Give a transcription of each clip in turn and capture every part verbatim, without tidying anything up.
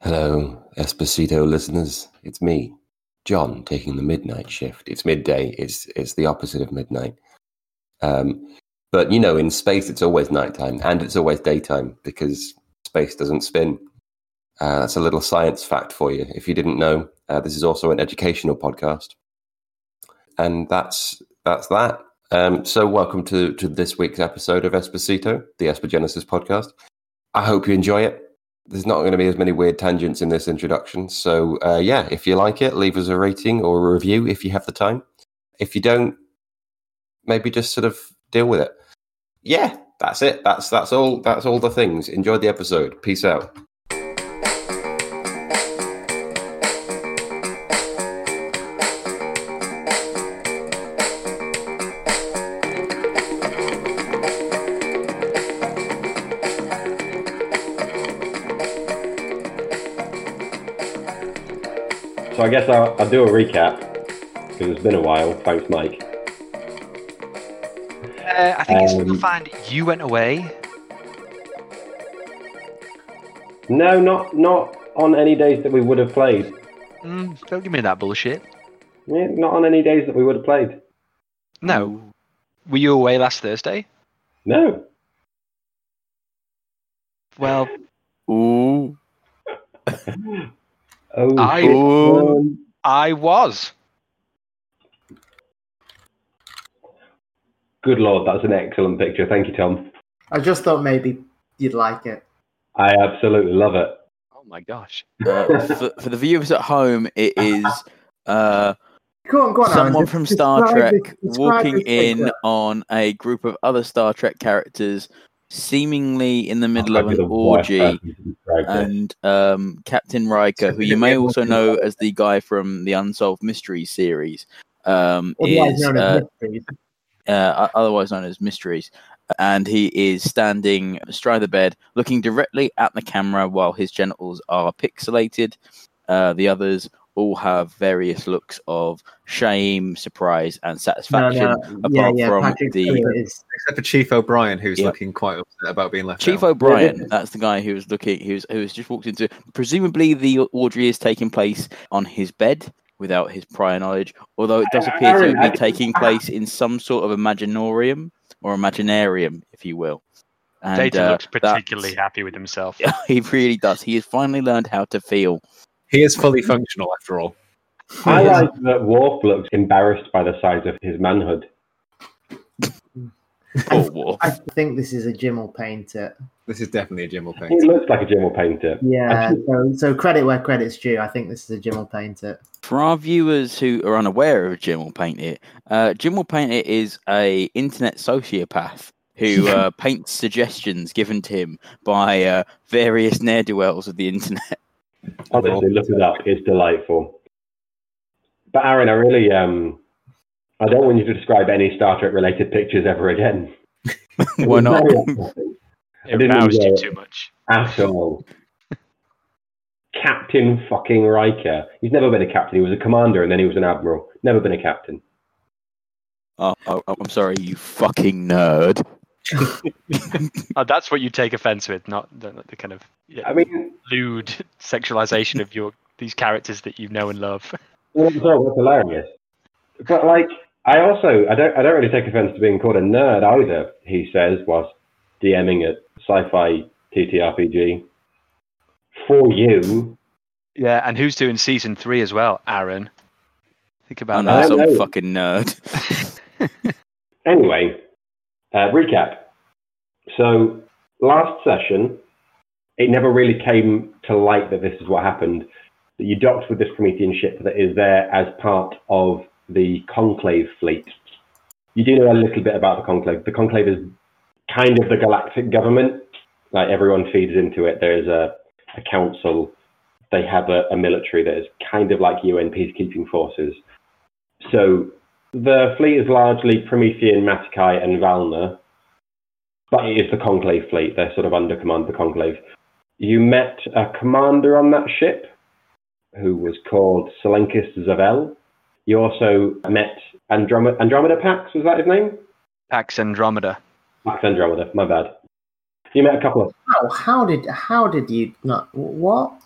Hello, Esposito listeners. It's me, John, taking the midnight shift. It's midday. It's it's the opposite of midnight. Um, but, you know, in space, it's always nighttime and it's always daytime because space doesn't spin. Uh, that's a little science fact for you. If you didn't know, uh, this is also an educational podcast. And that's that's that. Um, so welcome to, to this week's episode of Esposito, the Espogenesis podcast. I hope you enjoy it. There's not going to be as many weird tangents in this introduction. So, uh, yeah, if you like it, leave us a rating or a review if you have the time. If you don't, maybe just sort of deal with it. Yeah, that's it. That's that's all. That's all the things. Enjoy the episode. Peace out. So I guess I'll, I'll do a recap, because it's been a while. Thanks, Mike. Uh, I think Um, it's you'll find you went away. No, not not on any days that we would have played. Mm, don't give me that bullshit. Yeah, not on any days that we would have played. No. Were you away last Thursday? No. Well, Ooh. Oh, I- shit. Um, I was. Good Lord, that's an excellent picture. Thank you, Tom. I just thought maybe you'd like it. I absolutely love it. Oh my gosh. Uh, for, for the viewers at home, it is uh, Go on, go on, Alan. someone Just from Star describe Trek this- describe walking this in picture. on a group of other Star Trek characters, seemingly in the middle of Might an be the worst orgy, person to describe this. and um, Captain Riker, who you may also know as the guy from the Unsolved Mysteries series, um, Otherwise is known as uh, mysteries. uh, otherwise known as Mysteries. And he is standing astride the bed, looking directly at the camera while his genitals are pixelated. Uh, the others all have various looks of shame, surprise, and satisfaction. No, no, yeah, apart yeah. from Patrick the- Stewart is Except for Chief O'Brien, who's Yep. looking quite upset about being left Chief out. O'Brien, that's the guy who was looking, who's who's just walked into. Presumably, the orgy is taking place on his bed without his prior knowledge. Although it does I- appear Aaron, to I- be taking place in some sort of imaginorium or imaginarium, if you will. And, Data uh, looks that's- particularly happy with himself. Yeah, he really does. He has finally learned how to feel. He is fully functional, after all. I like that Worf looks embarrassed by the size of his manhood. Poor Worf. I think this is a Jim will paint it. This is definitely a Jim will He paint. looks like a Jim will paint it. Yeah, so, so credit where credit's due. I think this is a Jim will paint it. For our viewers who are unaware of Jim will paint it, uh, Jim will paint it is a internet sociopath who uh, paints suggestions given to him by uh, various ne'er-do-wells of the internet. Honestly, look it up. It's delightful. But Aaron, I really, um, I don't want you to describe any Star Trek related pictures ever again. Why not? Very upsetting. It didn't roused enjoy you it. too much. At all. Captain fucking Riker. He's never been a captain. He was a commander and then he was an admiral. Never been a captain. Oh, oh, I'm sorry, you fucking nerd. Oh, that's what you take offense with, not the, the kind of yeah, I mean, lewd sexualization of your these characters that you know and love. well, sorry, that's hilarious. But like, I also, I don't, I don't really take offense to being called a nerd either. He says whilst DMing at Sci-Fi T T R P G. For you, Yeah, and who's doing season three as well, Aaron? Think I about know, I that. some know. fucking nerd. anyway, uh, recap. So last session, it never really came to light that this is what happened. That you docked with this Promethean ship that is there as part of the Conclave fleet. You do know a little bit about the Conclave. The Conclave is kind of the galactic government. Like, everyone feeds into it. There's a, a council. They have a, a military that is kind of like U N peacekeeping forces. So the fleet is largely Promethean, Matakai, and Valna. But it is the Conclave fleet. They're sort of under command of the Conclave. You met a commander on that ship who was called Selenkis Zavel. You also met Andromeda, Andromeda Pax, was that his name? Pax Andromeda. Pax Andromeda, my bad. You met a couple of... How, how did how did you not what?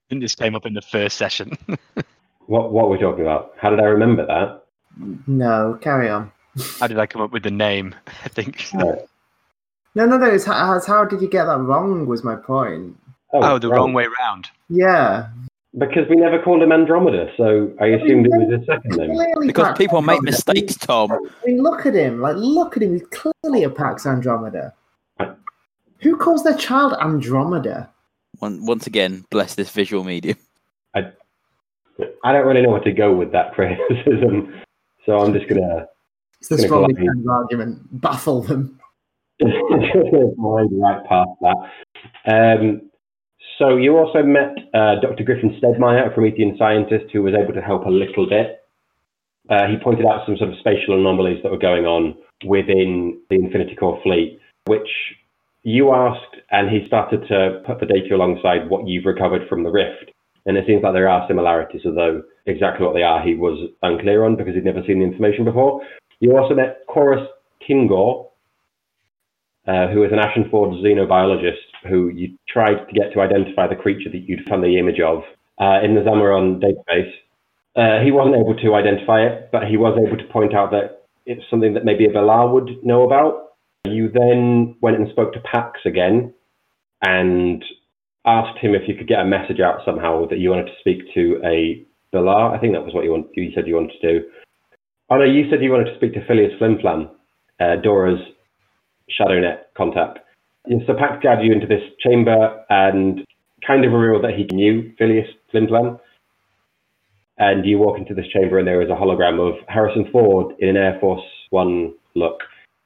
And this came up in the first session. What what are we talking about? How did I remember that? No, carry on. How did I come up with the name? I think. Right. No, no, no. It's how, it's how did you get that wrong? Was my point. Oh, the right. wrong way round. Yeah. Because we never called him Andromeda, so I assumed it was his second name. Clearly Because Pax people make Andromeda. mistakes, Tom. I mean, look at him. Like, look at him. He's clearly a Pax Andromeda. Who calls their child Andromeda? One, once again, bless this visual medium. I, I don't really know where to go with that criticism, so I'm just gonna It's the Gonna strongly gladly- defended argument. Baffle them. slide right past that. Um, so you also met uh, Doctor Griffin Stedmeyer, a Promethean scientist who was able to help a little bit. Uh, he pointed out some sort of spatial anomalies that were going on within the Infinity Core fleet, which you asked, and he started to put the data alongside what you've recovered from the Rift. And it seems like there are similarities, although exactly what they are he was unclear on because he'd never seen the information before. You also met Chorus Kingor, uh, who is an Ashenforge xenobiologist who you tried to get to identify the creature that you'd found the image of uh, in the Zamaron database. Uh, he wasn't able to identify it, but he was able to point out that it's something that maybe a Valar would know about. You then went and spoke to Pax again and asked him if you could get a message out somehow that you wanted to speak to a Valar. I think that was what you, want, you said you wanted to do. Oh no, you said you wanted to speak to Phileas Flimflam, uh, Dora's ShadowNet contact. And so Pax gathered you into this chamber and kind of revealed that he knew Phileas Flimflam. And you walk into this chamber and there is a hologram of Harrison Ford in an Air Force One look.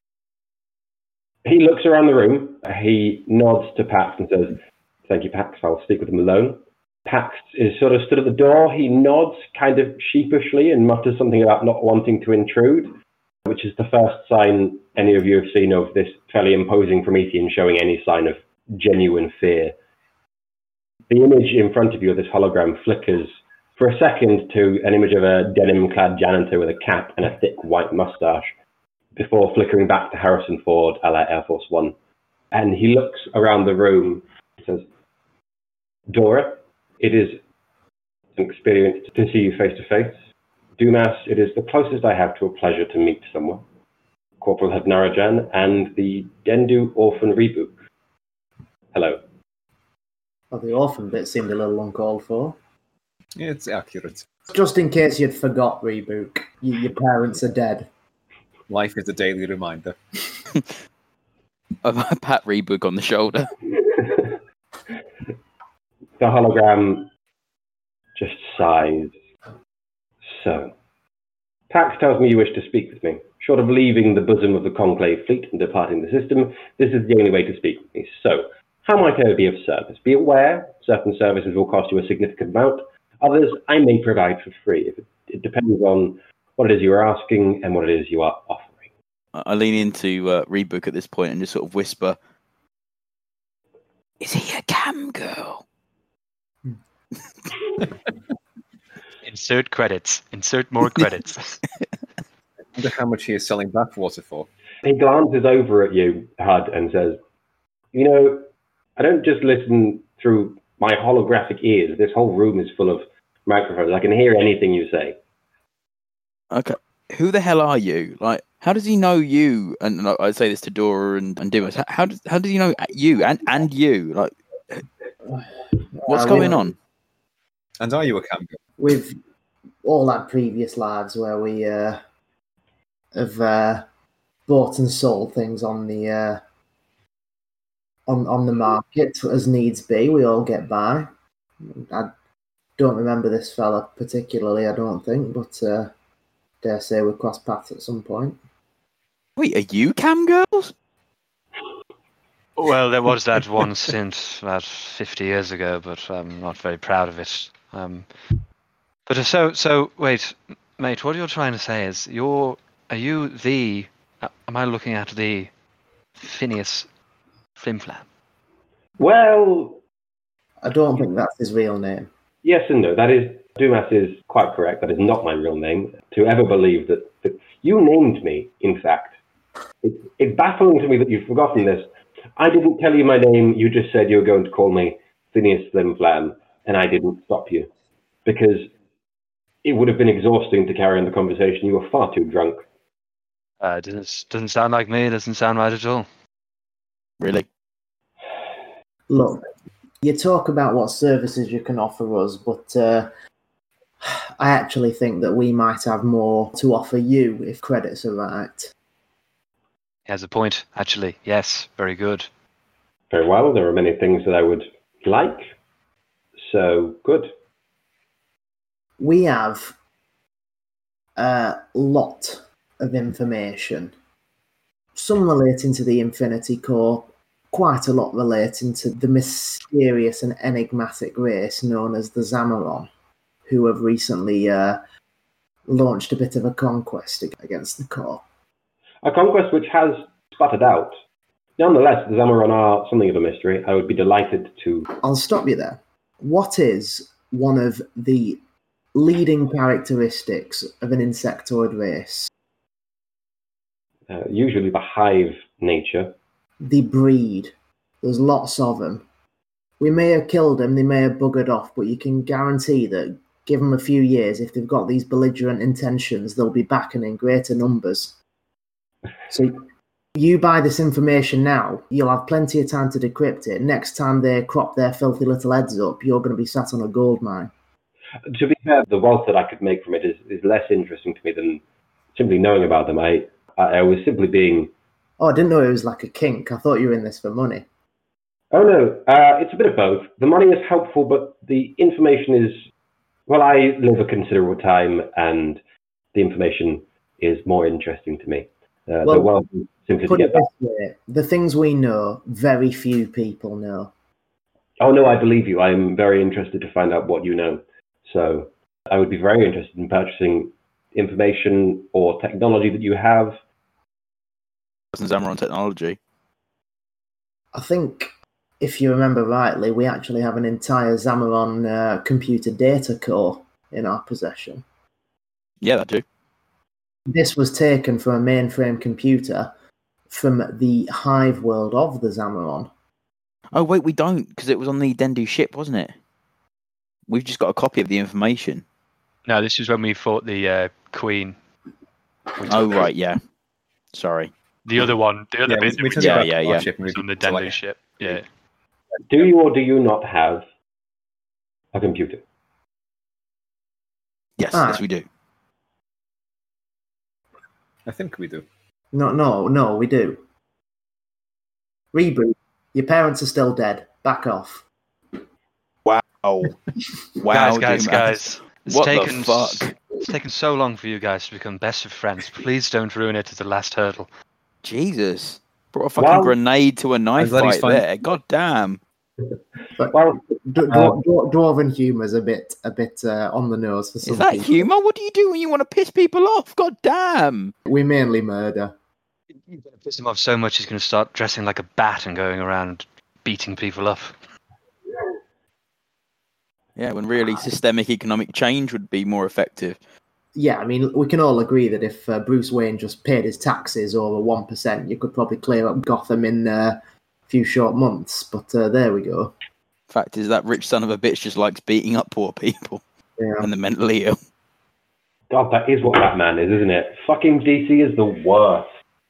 He looks around the room, he nods to Pax and says, "Thank you, Pax, I'll speak with him alone." Pax is sort of stood at the door, he nods kind of sheepishly and mutters something about not wanting to intrude, which is the first sign any of you have seen of this fairly imposing Promethean showing any sign of genuine fear. The image in front of you of this hologram flickers for a second to an image of a denim-clad janitor with a cap and a thick white mustache, before flickering back to Harrison Ford a la Air Force One. And he looks around the room and says, "Dora, it is an experience to see you face to face. Dumas, it is the closest I have to a pleasure to meet someone. Corporal Hadnarajan and the Dendu Orphan Reboot. Hello." Well, the orphan bit seemed a little uncalled for. It's accurate. Just in case you'd forgot, Rebook, you, your parents are dead. Life is a daily reminder. A pat Rebook on the shoulder. The hologram just sighs. "So, Pax tells me you wish to speak with me. Short of leaving the bosom of the Conclave fleet and departing the system, this is the only way to speak with me. So, how might I be of service? Be aware, certain services will cost you a significant amount. Others I may provide for free. If it, it depends on what it is you are asking and what it is you are offering." I lean into uh, Rebook at this point and just sort of whisper, "Is he a cam girl?" Insert credits. Insert more credits. I wonder how much he is selling bathwater for. He glances over at you, Hud, and says, "You know, I don't just listen through my holographic ears. This whole room is full of microphones. I can hear anything you say." Okay. Who the hell are you? Like, how does he know you? And, and I say this to Dora and, and Dumas. How, how does how does he know you and, and you? Like, what's Uh, going we- Uh, on? And are you a cam girl? We've all had previous lives where we uh, have uh, bought and sold things on the uh, on on the market as needs be. We all get by. I don't remember this fella particularly, I don't think, but uh, dare say we crossed paths at some point. Wait, are you cam girls? Well, there was that one stint about fifty years ago, but I'm not very proud of it. Um, but uh, so, so wait, mate, what you're trying to say is you're, are you the, uh, am I looking at the Phineas Flimflam? Well, I don't think that's his real name. yes and no. That is, Dumas is quite correct. That is not my real name. To ever believe that, that you named me, in fact. It, it's baffling to me that you've forgotten this. I didn't tell you my name. You just said you were going to call me Phineas Flimflam. and I didn't stop you because it would have been exhausting to carry on the conversation. You were far too drunk. Uh, doesn't doesn't sound like me. Doesn't sound right at all. Really? Look, you talk about what services you can offer us, but uh, I actually think that we might have more to offer you if credits are right. He has a point, actually. Yes, very good. Very well. There are many things that I would like. So, good. We have a lot of information, some relating to the Infinity Corps, quite a lot relating to the mysterious and enigmatic race known as the Zamaron, who have recently uh, launched a bit of a conquest against the Corps. A conquest which has sputtered out. Nonetheless, the Zamaron are something of a mystery. I would be delighted to... I'll stop you there. What is one of the leading characteristics of an insectoid race? Uh, usually the hive nature. The breed. There's lots of them. We may have killed them, they may have buggered off, but you can guarantee that, give them a few years, if they've got these belligerent intentions, they'll be back and in greater numbers. So you buy this information now, you'll have plenty of time to decrypt it. Next time they crop their filthy little heads up, you're going to be sat on a gold mine. To be fair, the wealth that I could make from it is, is less interesting to me than simply knowing about them. I, I, I was simply being... Oh, I didn't know it was like a kink. I thought you were in this for money. Oh, no. Uh, it's a bit of both. The money is helpful, but the information is... Well, I live a considerable time, and the information is more interesting to me. Uh, Well, the wealth is simply to Put get it back. this way, the things we know, very few people know. Oh, no, I believe you. I'm very interested to find out what you know. So I would be very interested in purchasing information or technology that you have. Zamaron technology. I think, if you remember rightly, we actually have an entire Zamaron uh, computer data core in our possession. Yeah, that do. This was taken from a mainframe computer from the hive world of the Zamaron. Oh, wait, we don't, because it was on the Dendu ship, wasn't it? We've just got a copy of the information. No, this is when we fought the uh, Queen. We Oh, took- right, yeah. Sorry. The other one, the other Yeah, we, bit we that took we Yeah, it back yeah, to our yeah. ship and was we on the so, Dendu like, ship. Yeah. Do you or do you not have a computer? Yes, Ah. yes, we do. I think we do. No, no, no, we do. Reboot. Your parents are still dead. Back off. Wow. Wow, guys, guys, Doom. guys. It's What the taken, fuck? It's taken so long for you guys to become best of friends. Please don't ruin it at the last hurdle. Jesus. Brought a fucking Well, grenade to a knife glad he's fight fine. there. God damn. Well, D- dwar- dwar- dwarven humour's a bit, a bit uh, on the nose for some Is that people. humour? What do you do when you want to piss people off? God damn. We mainly murder. You're going to piss him off so much he's going to start dressing like a bat and going around beating people up. Yeah, when really systemic economic change would be more effective. Yeah, I mean, we can all agree that if uh, Bruce Wayne just paid his taxes over one percent, you could probably clear up Gotham in uh, a few short months. But uh, there we go. Fact is, that rich son of a bitch just likes beating up poor people Yeah. and the mentally ill. God, that is what Batman is, isn't it? Fucking D C is the worst.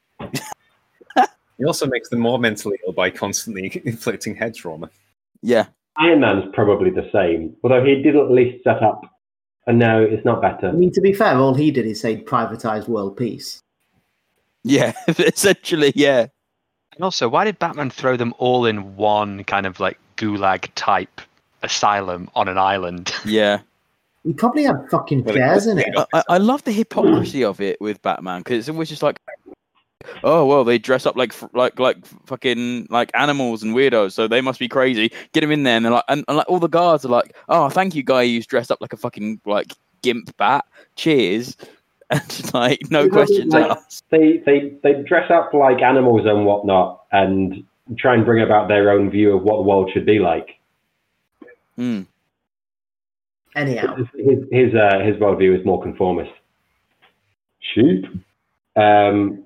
He also makes them more mentally ill by constantly inflicting head trauma. Yeah. Iron Man's probably the same, although he did at least set up. And no, it's not better. I mean, to be fair, all he did is say privatised world peace. Yeah, essentially, yeah. And also, why did Batman throw them all in one kind of like gulag type asylum on an island? Yeah. He probably had fucking Well, it cares in could it. be. I, I love the hypocrisy of it with Batman, because it's always just like, oh well, they dress up like like like fucking like animals and weirdos, so they must be crazy. Get him in there, and they're like, and, and like all the guards are like, oh, thank you, guy who's dressed up like a fucking like gimp bat. Cheers, and just like no questions Like, asked. They, they, they dress up like animals and whatnot and try and bring about their own view of what the world should be like. Mm. Anyhow, His, his, uh, his worldview is more conformist. Sheep. Um,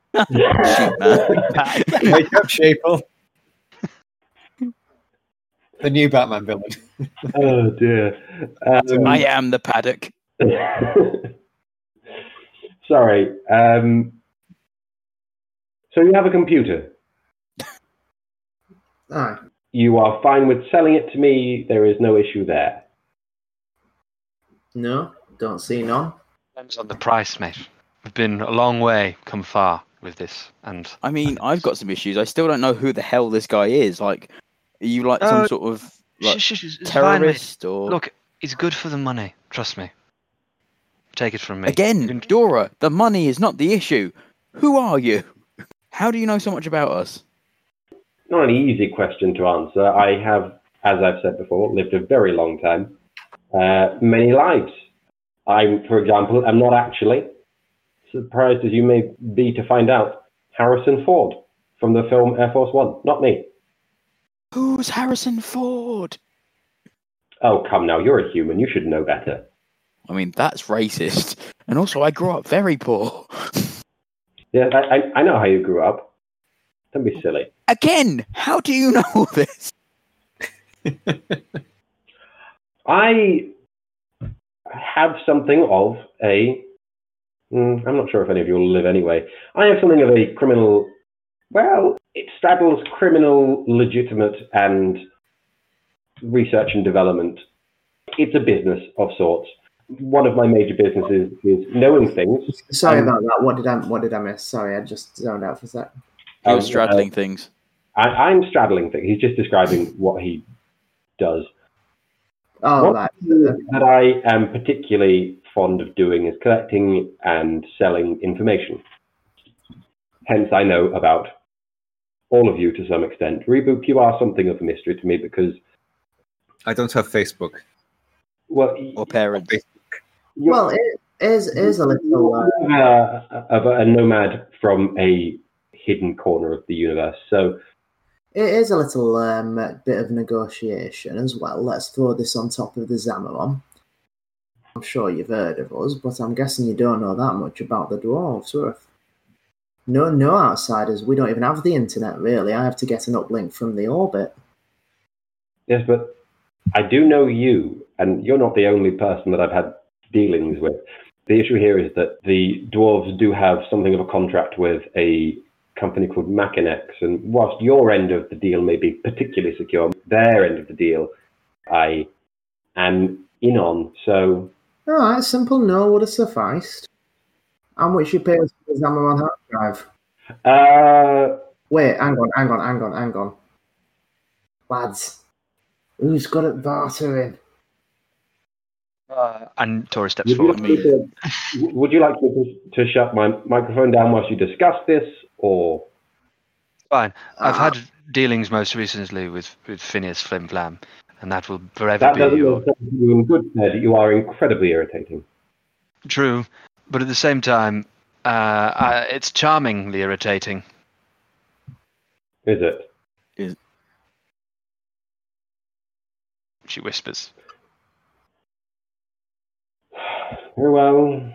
Shoot, man. Wake up, Shapel. The new Batman villain. Oh dear. Um, I am the paddock. Sorry. Um, so you have a computer. Aye. You are fine with selling it to me. There is no issue there. No, don't see none. Depends on the price, mate. We've been a long way, come far with this, and I mean, I've got some issues. I still don't know who the hell this guy is. Like, are you like some Uh, sort of like, Shush, shush, it's fine, mate. terrorist or Look, he's good for the money. Trust me. Take it from me. again, You can- Dora? The money is not the issue. Who are you? How do you know so much about us? Not an easy question to answer. I have, as I've said before, lived a very long time, uh, many lives. I, for example, am not actually, surprised as you may be to find out, Harrison Ford from the film Air Force One. Not me. Who's Harrison Ford? Oh, come now, you're a human. You should know better. I mean, that's racist. And also, I grew up very poor. Yeah, I, I, I know how you grew up. Don't be silly. Again, how do you know this? I have something of a... Mm, I'm not sure if any of you will live anyway. I have something of a criminal... Well, it straddles criminal, legitimate, and research and development. It's a business of sorts. One of my major businesses is knowing things. Sorry Um, about that. What did I what did I miss? Sorry, I just zoned out for a sec. He Um, was straddling things. I, I'm straddling things. He's just describing what he does. Oh, One right. thing that I am particularly fond of doing is collecting and selling information. Hence, I know about all of you to some extent. Rebook, you are something of a mystery to me because, I don't have Facebook. well, Or parents. you're Well, it is is a little. Uh, uh, of a, a nomad from a hidden corner of the universe. So, It is a little um, bit of negotiation as well. Let's throw this on top of the Zamaron. I'm sure you've heard of us, but I'm guessing you don't know that much about the dwarves, Worth. No, no outsiders. We don't even have the internet, really. I have to get an uplink from the orbit. yes, but I do know you, and you're not the only person that I've had dealings with. The issue here is that the dwarves do have something of a contract with a company called Machinex, and whilst your end of the deal may be particularly secure, their end of the deal I am in on. So, All right, simple no would have sufficed. How much you pay us for the Zamaron hard drive? uh, Wait, hang on, hang on, hang on, hang on. Lads, who's good at bartering? Uh, and Tori steps would you forward. like me to, would you like me to, to shut my microphone down whilst you discuss this, or? Fine. I've Ah. had dealings most recently with, with Phineas Flimflam, and that will forever That be doesn't your... make sense to you in good stead. You are incredibly irritating. True, but at the same time, uh, uh, it's charmingly irritating. Is it? She whispers. Very well.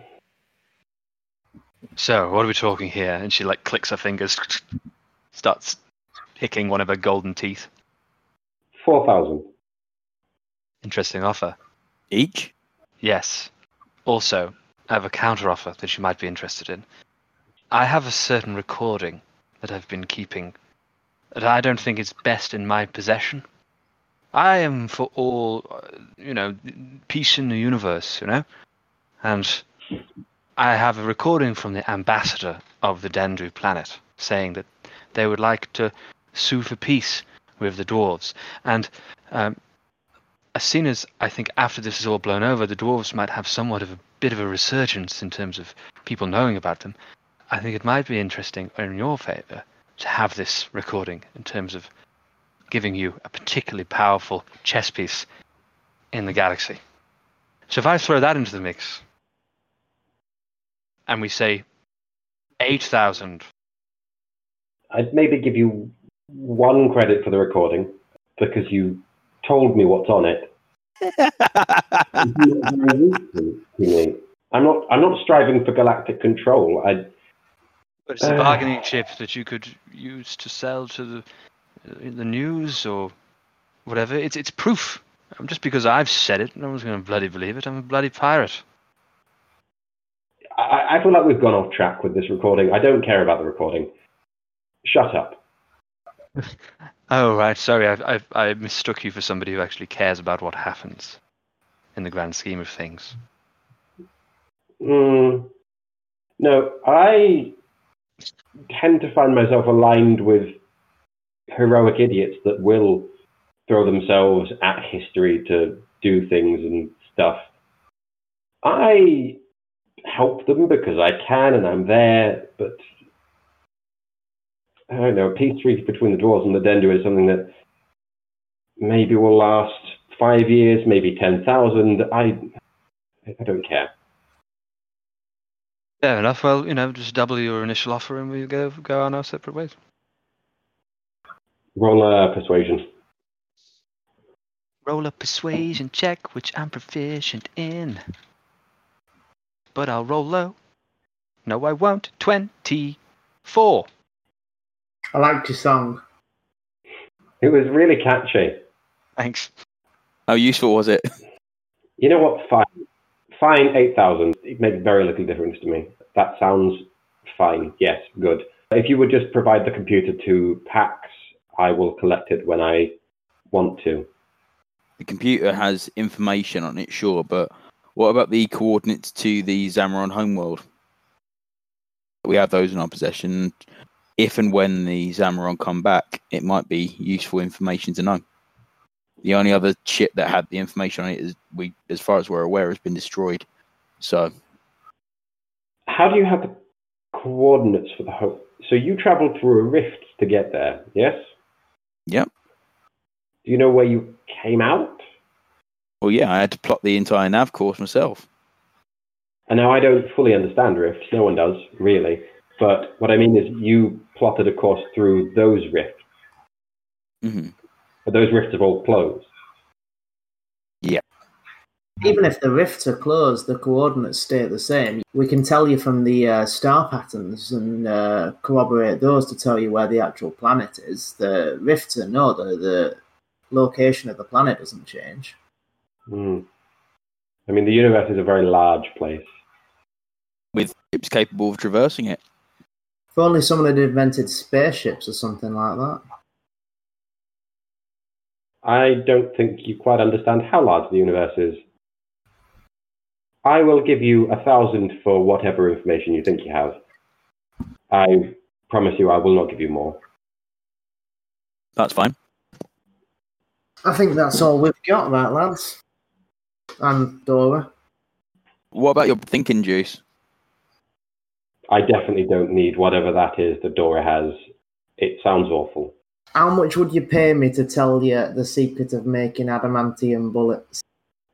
So, what are we talking here? And she like clicks her fingers, starts hicking one of her golden teeth. Four thousand. Interesting offer. Each? Yes. Also, I have a counter offer that you might be interested in. I have a certain recording that I've been keeping that I don't think is best in my possession. I am for all, uh, you know, peace in the universe, you know? And I have a recording from the ambassador of the Dendru planet saying that they would like to sue for peace with the dwarves. And um, as soon as I think after this is all blown over, the dwarves might have somewhat of a bit of a resurgence in terms of people knowing about them. I think it might be interesting or in your favor to have this recording in terms of giving you a particularly powerful chess piece in the galaxy. So if I throw that into the mix, and we say eight thousand. I'd maybe give you one credit for the recording because you told me what's on it. It's very useful to me. I'm not. I'm not striving for galactic control. I. But it's a bargaining chip that you could use to sell to the the news, or whatever. It's it's proof. Um, just because I've said it, no one's going to bloody believe it. I'm a bloody pirate. I, I feel like we've gone off track with this recording. I don't care about the recording. Shut up. Oh, right. Sorry, I, I I mistook you for somebody who actually cares about what happens in the grand scheme of things. Mm, no, I tend to find myself aligned with heroic idiots that will throw themselves at history to do things and stuff. I help them because I can and I'm there, but I don't know, peace treaty between the dwarves and the Dendu is something that maybe will last five years, maybe ten thousand. I, I don't care. Fair enough. Well, you know, just double your initial offer and we go go on our separate ways. Roll a persuasion. Roll a persuasion check, which I'm proficient in. But I'll roll low. No, I won't. twenty-four. I liked your song. It was really catchy. Thanks. How useful was it? You know what? Fine. Fine, eight thousand. It makes very little difference to me. That sounds fine. Yes, good. If you would just provide the computer to PAX, I will collect it when I want to. The computer has information on it, sure, but what about the coordinates to the Zamaron homeworld? We have those in our possession. If and when the Zamaron come back, it might be useful information to know. The only other ship that had the information on it is, we, as far as we're aware, has been destroyed. So, how do you have the coordinates for the home? So you traveled through a rift to get there, yes? Yep. Do you know where you came out? Well, yeah, I had to plot the entire nav course myself. And now I don't fully understand rifts. No one does, really. But what I mean is you plotted a course through those rifts. Mm-hmm. But those rifts have all closed. Yeah. Even if the rifts are closed, the coordinates stay the same. We can tell you from the uh, star patterns and uh, corroborate those to tell you where the actual planet is. The rifts are no, the, the location of the planet doesn't change. Mm. I mean, the universe is a very large place. With ships capable of traversing it. If only someone had invented spaceships or something like that. I don't think you quite understand how large the universe is. I will give you a thousand for whatever information you think you have. I promise you I will not give you more. That's fine. I think that's all we've got, right, lads? And Dora. What about your thinking juice? I definitely don't need whatever that is that Dora has. It sounds awful. How much would you pay me to tell you the secret of making adamantium bullets?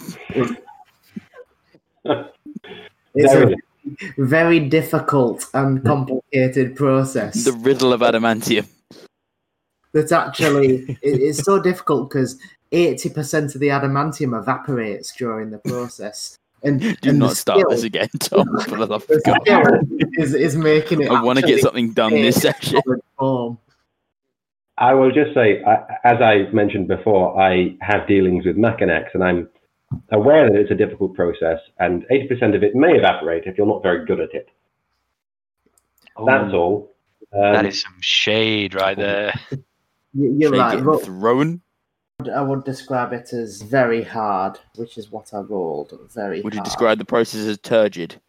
It's a very difficult and complicated process. The riddle of adamantium. That actually, it, it's so difficult because eighty percent of the adamantium evaporates during the process. And, Do and not the start skill, this again, Tom, for the love of the God. skill is, is making it I want to get actually something done take this session. solid form. I will just say, as I mentioned before, I have dealings with Machinex, and I'm aware that it's a difficult process, and eighty percent of it may evaporate if you're not very good at it. Oh, That's all. Um, that is some shade right there. You- You're Shake right. it Ro- thrown. I would describe it as very hard, which is what I rolled. Very Would you hard. describe the process as turgid?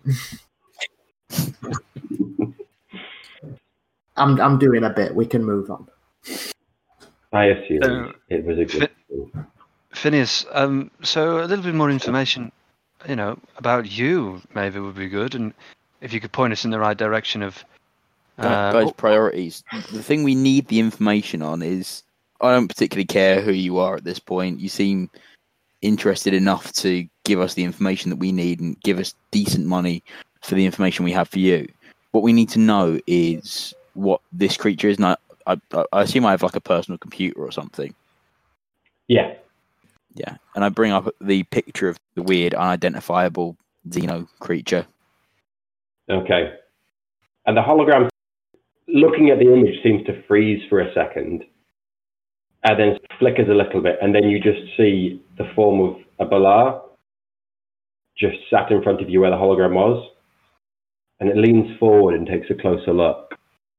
I'm, I'm doing a bit. We can move on. I assume Uh, it was a good thing. Phineas, um, so a little bit more information, you know, about you maybe would be good, and if you could point us in the right direction of. Uh, Guys, priorities. The thing we need the information on is, I don't particularly care who you are at this point. You seem interested enough to give us the information that we need and give us decent money for the information we have for you. What we need to know is what this creature is. And I, I, I assume I have like a personal computer or something. Yeah. Yeah, and I bring up the picture of the weird, unidentifiable Xeno creature. Okay. And the hologram, looking at the image, seems to freeze for a second. and then flickers a little bit, and then you just see the form of a Balar just sat in front of you where the hologram was, and it leans forward and takes a closer look.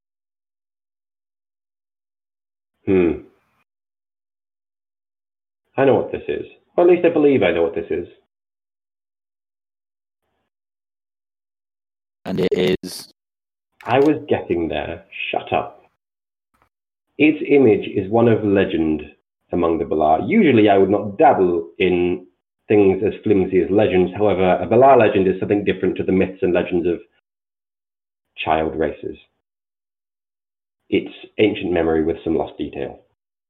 Hmm. I know what this is. Or at least I believe I know what this is. And it is... I was getting there. Shut up. Its image is one of legend among the Balar. Usually I would not dabble in things as flimsy as legends. However, a Balar legend is something different to the myths and legends of child races. It's ancient memory with some lost detail.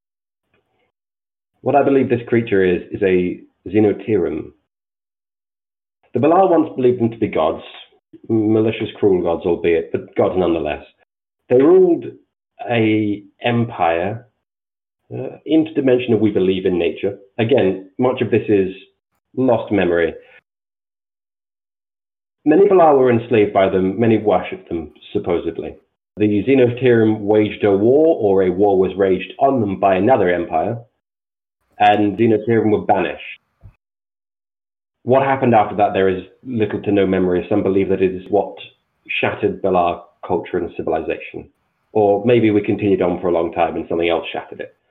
What I believe this creature is, is a Xenoterum. The Balar once believed them to be gods, malicious, cruel gods, albeit, but gods nonetheless. They ruled a empire, uh, interdimensional, we believe, in nature. Again, much of this is lost memory. Many Balar were enslaved by them, many worshipped them, supposedly. The Xenoterum waged a war, or a war was waged on them by another empire, and Xenoterum were banished. What happened after that, there is little to no memory. Some believe that it is what shattered Balar culture and civilization. Or maybe we continued on for a long time and something else shattered it.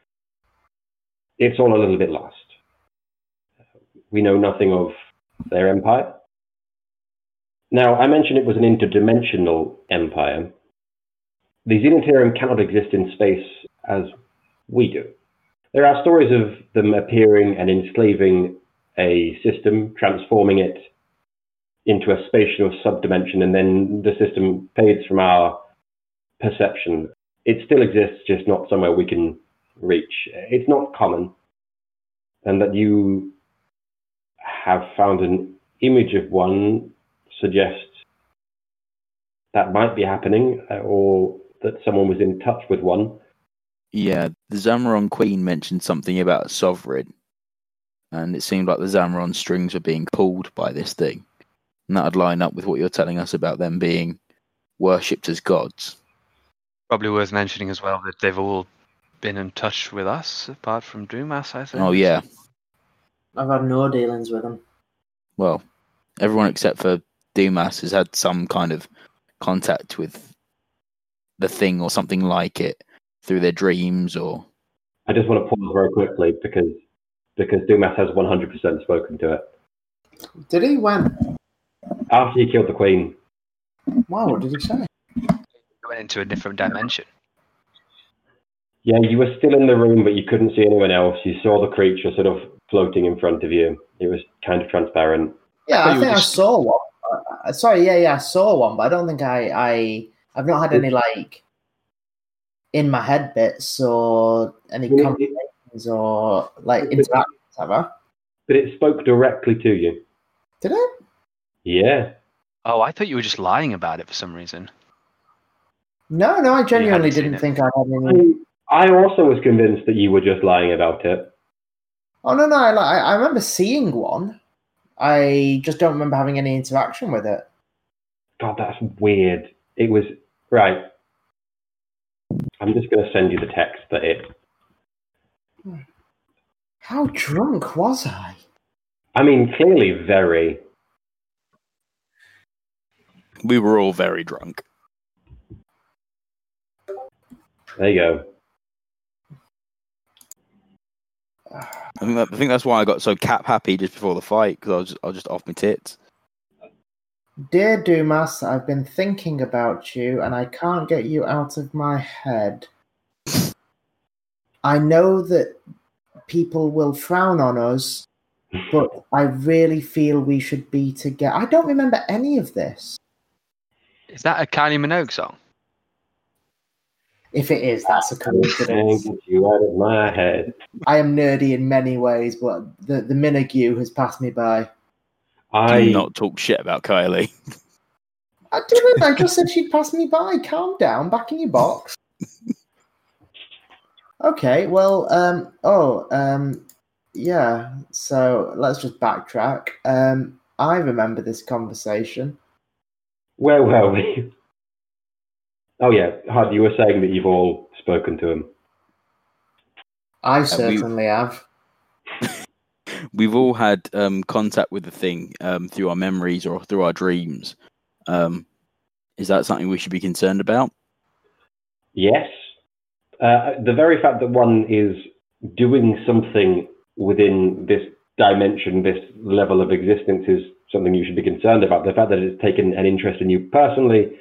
It's all a little bit lost. We know nothing of their empire. Now, I mentioned it was an interdimensional empire. The Xenoterum cannot exist in space as we do. There are stories of them appearing and enslaving a system, transforming it into a spatial subdimension, and then the system fades from our perception. It still exists, just not somewhere we can reach. It's not common. And that you have found an image of one suggests that might be happening, or that someone was in touch with one. Yeah, the Zamaron Queen mentioned something about a sovereign, and it seemed like the Zamaron strings were being pulled by this thing. And that would line up with what you're telling us about them being worshipped as gods. Probably worth mentioning as well that they've all been in touch with us, apart from Dumas, I think. Oh, yeah. I've had no dealings with them. Well, everyone except for Dumas has had some kind of contact with the thing or something like it through their dreams, or... I just want to pause very quickly because because Dumas has one hundred percent spoken to it. Did he? When? After he killed the Queen. Wow, what did he say? He went into a different dimension. Yeah, you were still in the room, but you couldn't see anyone else. You saw the creature sort of floating in front of you. It was kind of transparent. Yeah, I I, you think I just- saw one. Uh, sorry, yeah, yeah, I saw one, but I don't think I, I, I've not had any like in my head bits or any Well, it- conversations or like it- interactions, have I? But it spoke directly to you. Did it? Yeah. Oh, I thought you were just lying about it for some reason. No, no, I genuinely haven't seen didn't it. think I had any. I, I also was convinced that you were just lying about it. Oh no, no, I, I I remember seeing one. I just don't remember having any interaction with it. God, that's weird. It was... Right. I'm just going to send you the text that it... How drunk was I? I mean, clearly very... We were all very drunk. There you go. I think, that, I think that's why I got so cap happy just before the fight, because I was, I was just off my tits. Dear Dumas, I've been thinking about you and I can't get you out of my head. I know that people will frown on us, but I really feel we should be together. I don't remember any of this. Is that a Kylie Minogue song? If it is, that's a coincidence. Can't get you out of my head. I am nerdy in many ways, but the, the Minogue has passed me by. I... Do not talk shit about Kylie. I didn't. I just said she'd pass me by. Calm down. Back in your box. Okay. Well. Um. Oh. Um. Yeah. So let's just backtrack. Um. I remember this conversation. Where were we? Oh, yeah. Hud, you were saying that you've all spoken to him. I we- certainly have. We've all had um, contact with the thing um, through our memories or through our dreams. Um, is that something we should be concerned about? Yes. Uh, the very fact that one is doing something within this dimension, this level of existence, is something you should be concerned about. The fact that it's taken an interest in you personally,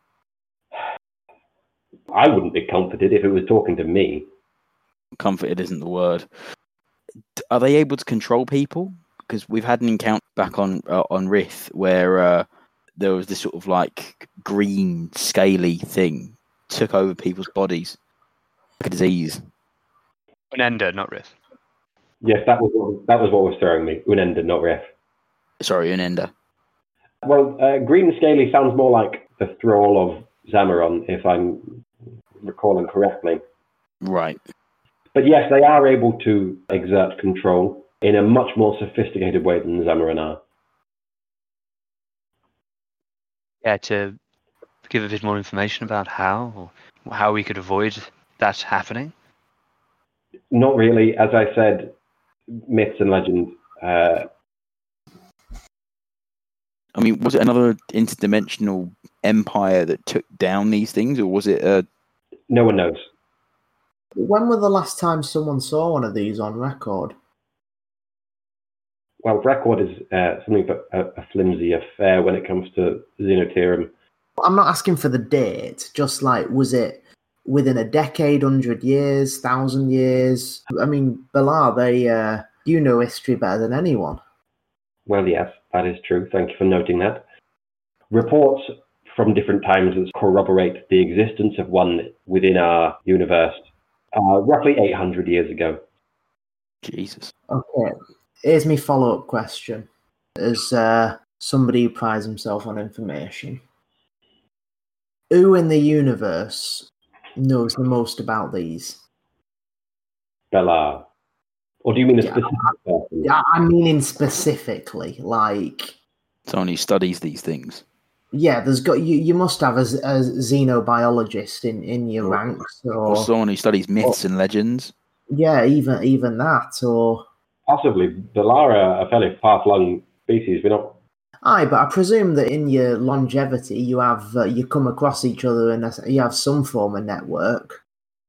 I wouldn't be comforted if it was talking to me. Comforted isn't the word. D- Are they able to control people? Because we've had an encounter back on uh, on Rith where uh, there was this sort of like green, scaly thing took over people's bodies, like a disease. Unenda, not Rith. Yes, that was what, that was what was throwing me. Unenda, not Riff. Sorry, an ender. Well, uh, Green Scaly sounds more like the thrall of Zamaron, if I'm recalling correctly. Right. But yes, they are able to exert control in a much more sophisticated way than the Zamaron are. Yeah, to give a bit more information about how, or how we could avoid that happening. Not really. As I said, myths and legends. Uh, I mean, was it another interdimensional empire that took down these things, or was it a... no one knows. When was the last time someone saw one of these on record? Well, record is uh, something but a, a flimsy affair when it comes to Xenoterum. I'm not asking for the date, just like, was it within a decade, hundred years, thousand years? I mean, Balar, they, uh, you know history better than anyone. Well, yes, that is true. Thank you for noting that. Reports from different times corroborate the existence of one within our universe uh, roughly eight hundred years ago. Jesus. Okay, here's my follow-up question. As uh, somebody who prides himself on information, who in the universe knows the most about these? Belar. Or do you mean a Yeah. specific person? Yeah, I'm meaning specifically, like, Someone who studies these things. yeah, there's got you. You must have a, a xenobiologist in, in your Or- ranks, Or or someone who studies myths and legends. yeah, even even that, or Possibly. Belar are a fairly far-flung species. We're not... aye. But I presume that in your longevity, you have uh, you come across each other and you have some form of network.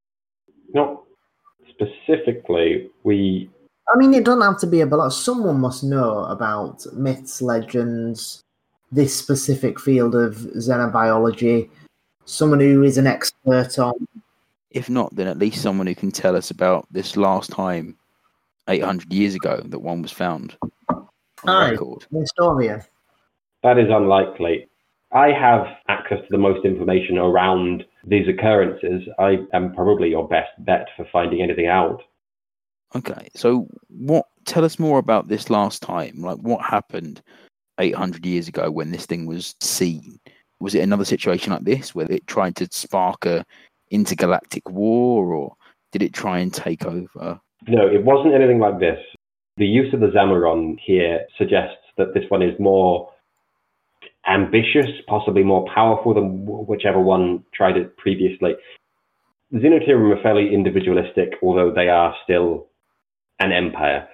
Not specifically. We... I mean, it doesn't have to be a lot. Someone must know about myths, legends, this specific field of xenobiology. Someone who is an expert on. If not, then at least someone who can tell us about this last time, eight hundred years ago, that one was found on Aye. record. Historian. That is unlikely. I have access to the most information around these occurrences. I am probably your best bet for finding anything out. Okay, so what? Tell us more about this last time. Like, what happened eight hundred years ago when this thing was seen? Was it another situation like this where it tried to spark a intergalactic war, or did it try and take over? No, it wasn't anything like this. The use of the Zamaron here suggests that this one is more ambitious, possibly more powerful than wh- whichever one tried it previously. The Xenoterum are fairly individualistic, although they are still an empire.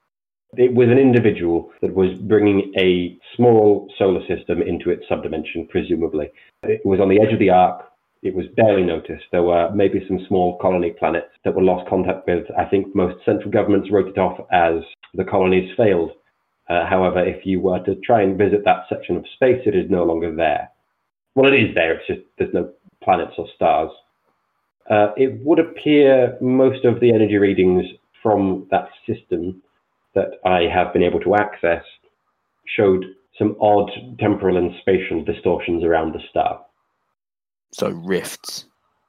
It was an individual that was bringing a small solar system into its subdimension, presumably. It was on the edge of the arc. It was barely noticed. There were maybe some small colony planets that were lost contact with. I think most central governments wrote it off as the colonies failed. Uh, however, if you were to try and visit that section of space, it is no longer there. Well, it is there. It's just there's no planets or stars. Uh, it would appear most of the energy readings from that system that I have been able to access showed some odd temporal and spatial distortions around the star. So rifts.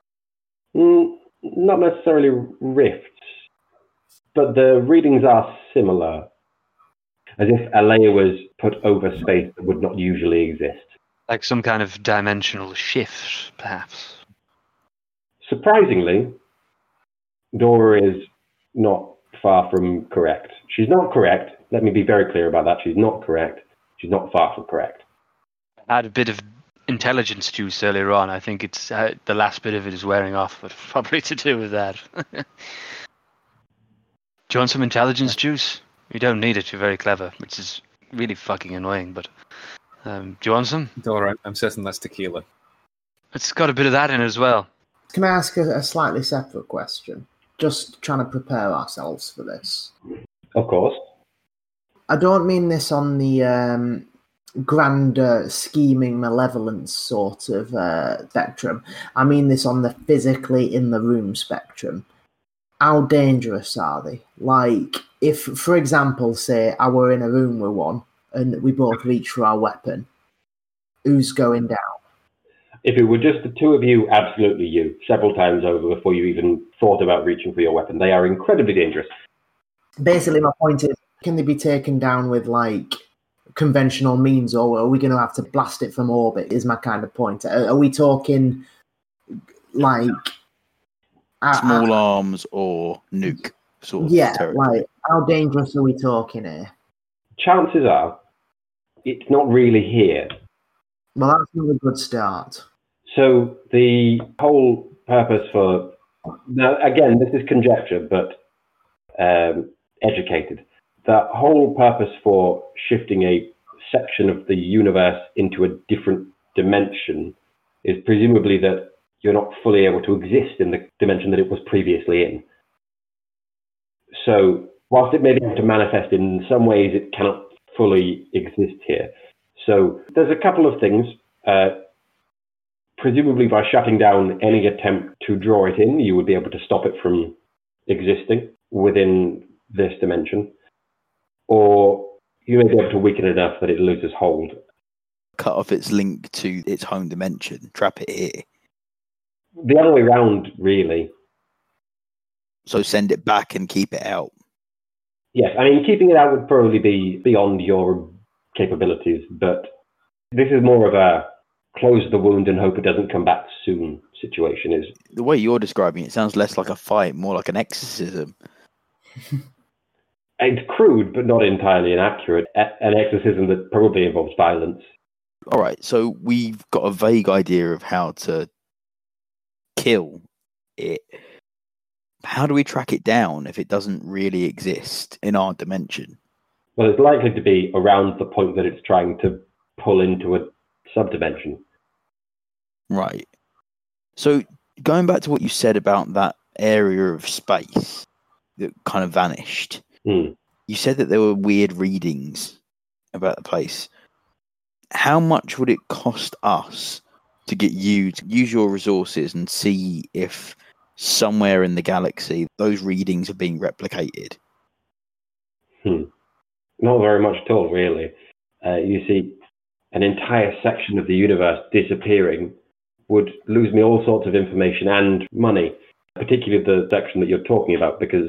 Mm, not necessarily rifts, but the readings are similar, as if a layer was put over space that would not usually exist. Like some kind of dimensional shift, perhaps. Surprisingly, Dora is not far from correct. She's not correct. Let me be very clear about that. She's not correct. She's not far from correct. I had a bit of intelligence juice earlier on. I think it's uh, the last bit of it is wearing off, but probably to do with that. Do you want some intelligence juice? You don't need it. You're very clever, which is really fucking annoying. But um, do you want some? All right, I'm certain that's tequila. It's got a bit of that in it as well. Can I ask a, a slightly separate question? Just trying to prepare ourselves for this. Of course. I don't mean this on the um, grander scheming malevolence sort of uh, spectrum. I mean this on the physically in the room spectrum. How dangerous are they? Like, if, for example, say I were in a room with one and we both reach for our weapon, who's going down? If it were just the two of you, absolutely you, several times over before you even thought about reaching for your weapon. They are incredibly dangerous. Basically, my point is, can they be taken down with, like, conventional means, or are we going to have to blast it from orbit, is my kind of point. Are, are we talking, like... Small uh, arms or nuke sort of yeah, territory. like, how dangerous are we talking here? Chances are, it's not really here. Well, that's not a good start. So the whole purpose for... Now, again, this is conjecture, but um, educated. The whole purpose for shifting a section of the universe into a different dimension is presumably that you're not fully able to exist in the dimension that it was previously in. So whilst it may be able to manifest in some ways, it cannot fully exist here. So there's a couple of things. Uh, presumably by shutting down any attempt to draw it in, you would be able to stop it from existing within this dimension. Or you may be able to weaken it enough that it loses hold. Cut off its link to its home dimension. Trap it here. The other way around, really. So send it back and keep it out. Yes, I mean, keeping it out would probably be beyond your capabilities, but this is more of a close the wound and hope it doesn't come back soon situation. Is the way you're describing it sounds less like a fight, more like an exorcism. It's crude, but not entirely inaccurate. A- an exorcism that probably involves violence. All right, so we've got a vague idea of how to kill it. How do we track it down if it doesn't really exist in our dimension? Well, it's likely to be around the point that it's trying to pull into a subdimension. Right. So going back to what you said about that area of space that kind of vanished, Hmm. you said that there were weird readings about the place. How much would it cost us to get you to use your resources and see if somewhere in the galaxy those readings are being replicated? Hmm. Not very much at all, really. Uh, you see, an entire section of the universe disappearing would lose me all sorts of information and money, particularly the section that you're talking about, because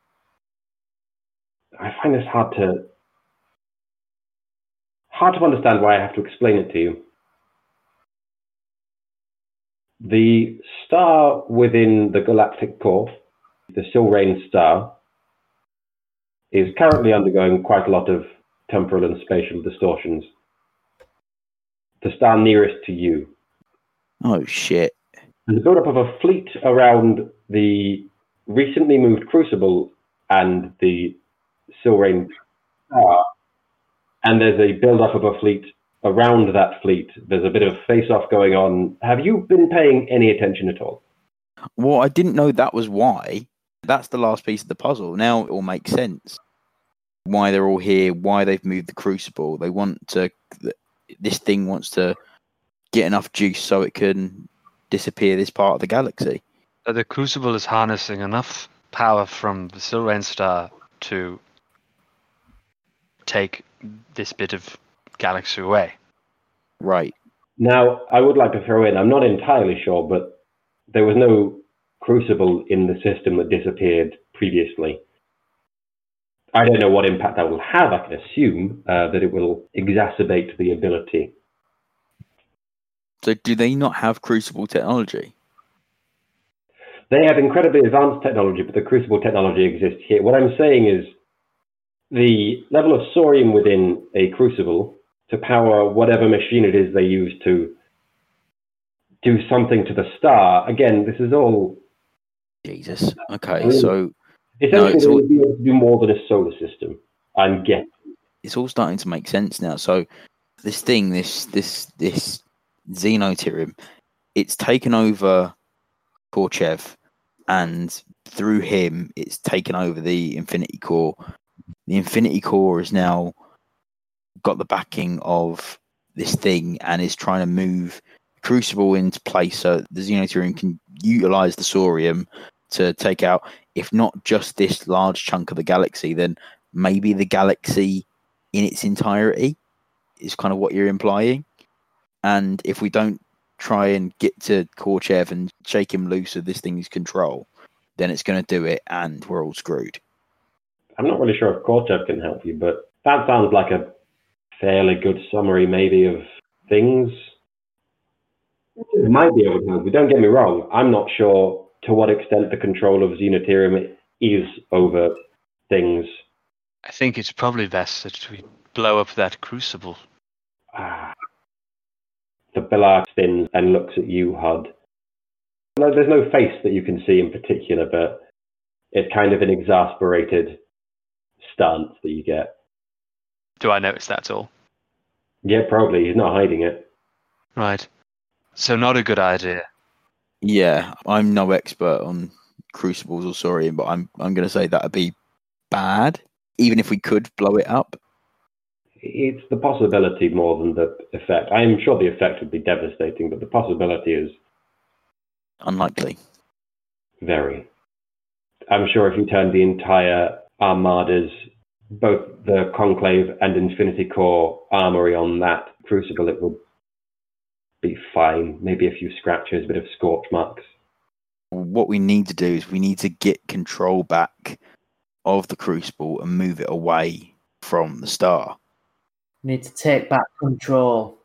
I find this hard to hard to understand why I have to explain it to you. The star within the galactic core, the Silrain star, is currently undergoing quite a lot of temporal and spatial distortions. The star nearest to you. Oh, shit. There's a build-up of a fleet around the recently moved Crucible and the Silrain star, and there's a build-up of a fleet around that fleet. There's a bit of face-off going on. Have you been paying any attention at all? Well, I didn't know that was why. That's the last piece of the puzzle. Now it all makes sense. Why they're all here, why they've moved the Crucible. They want to... This thing wants to get enough juice so it can disappear this part of the galaxy. So the Crucible is harnessing enough power from the Silrain star to take this bit of galaxy away. Right. Now, I would like to throw in, I'm not entirely sure, but there was no Crucible in the system that disappeared previously. I don't know what impact that will have. I can assume uh, that it will exacerbate the ability. So do they not have Crucible technology? They have incredibly advanced technology, but the Crucible technology exists here. What I'm saying is the level of Saurium within a Crucible to power whatever machine it is they use to do something to the star. Again, this is all... Jesus. Okay, so... Essentially, it's they all- would be able to do more than a solar system. I'm guessing. It's all starting to make sense now. So this thing, this this this Xenotyrium, it's taken over Korchev, and through him, it's taken over the Infinity Core. The Infinity Core has now got the backing of this thing and is trying to move Crucible into place so the Xenotyrium can utilize the Saurium to take out, if not just this large chunk of the galaxy, then maybe the galaxy in its entirety is kind of what you're implying. And if we don't try and get to Korchev and shake him loose of this thing's control, then it's going to do it and we're all screwed. I'm not really sure if Korchev can help you, but that sounds like a fairly good summary, maybe, of things. It might be able to help you. Don't get me wrong. I'm not sure to what extent the control of Xenotyrium is over things. I think it's probably best that we blow up that crucible. Ah. The Billar spins and looks at you, Hud. No, there's no face that you can see in particular, but it's kind of an exasperated stance that you get. Do I notice that at all? Yeah, probably. He's not hiding it. Right. So not a good idea. Yeah, I'm no expert on Crucibles or Saurian, but I'm I'm going to say that would be bad, even if we could blow it up. It's the possibility more than the effect. I'm sure the effect would be devastating, but the possibility is Unlikely. very. I'm sure if you turned the entire Armada's, both the Conclave and Infinity Core armory on that Crucible, it would be fine. Maybe a few scratches, a bit of scorch marks. What we need to do is we need to get control back of the Crucible and move it away from the star. Need to take back control.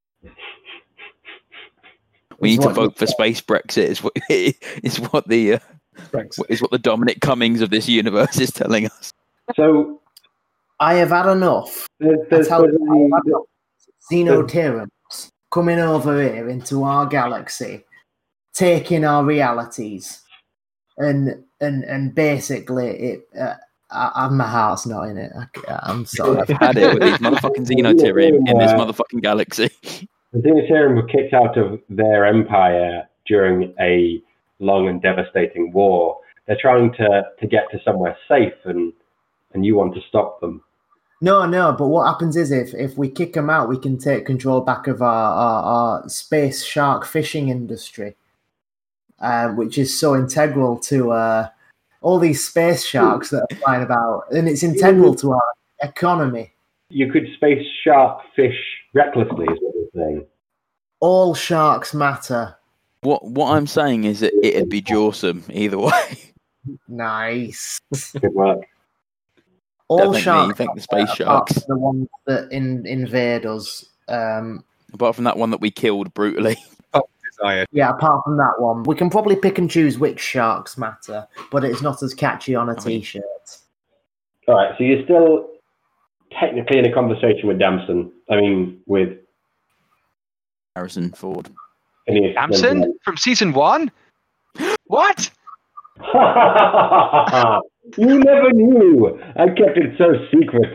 We Is need to what vote you for said. space Brexit. Is what is what the uh, is what the Dominic Cummings of this universe is telling us. So I have had enough. there's, I there's, tell there's you, I have had the- enough. Xenoterrans coming over here into our galaxy, taking our realities, and and and basically it. Uh, I, I, my heart's not in it. I, I'm sorry. I've had it with these motherfucking Xenotyrium in this motherfucking galaxy. The Xenotyrium were kicked out of their empire during a long and devastating war. They're trying to, to get to somewhere safe, and and you want to stop them. No, no, but what happens is if, if we kick them out, we can take control back of our, our, our space shark fishing industry, uh, which is so integral to uh, all these space sharks that are flying about, and it's integral to our economy. You could space shark fish recklessly, is what you're saying. All sharks matter. What what I'm saying is that it'd be jawsome either way. Nice. Good work. All Don't thank me, sharks thank the matter, space apart sharks. from the ones that in, invade us. Um, Apart from that one that we killed brutally. Desire. yeah, apart from that one, we can probably pick and choose which sharks matter, but it's not as catchy on a I mean- t-shirt. All right, so you're still technically in a conversation with Damson. I mean, with Harrison Ford. Phineas. Damson from season one? What? You never knew. I kept it so secret.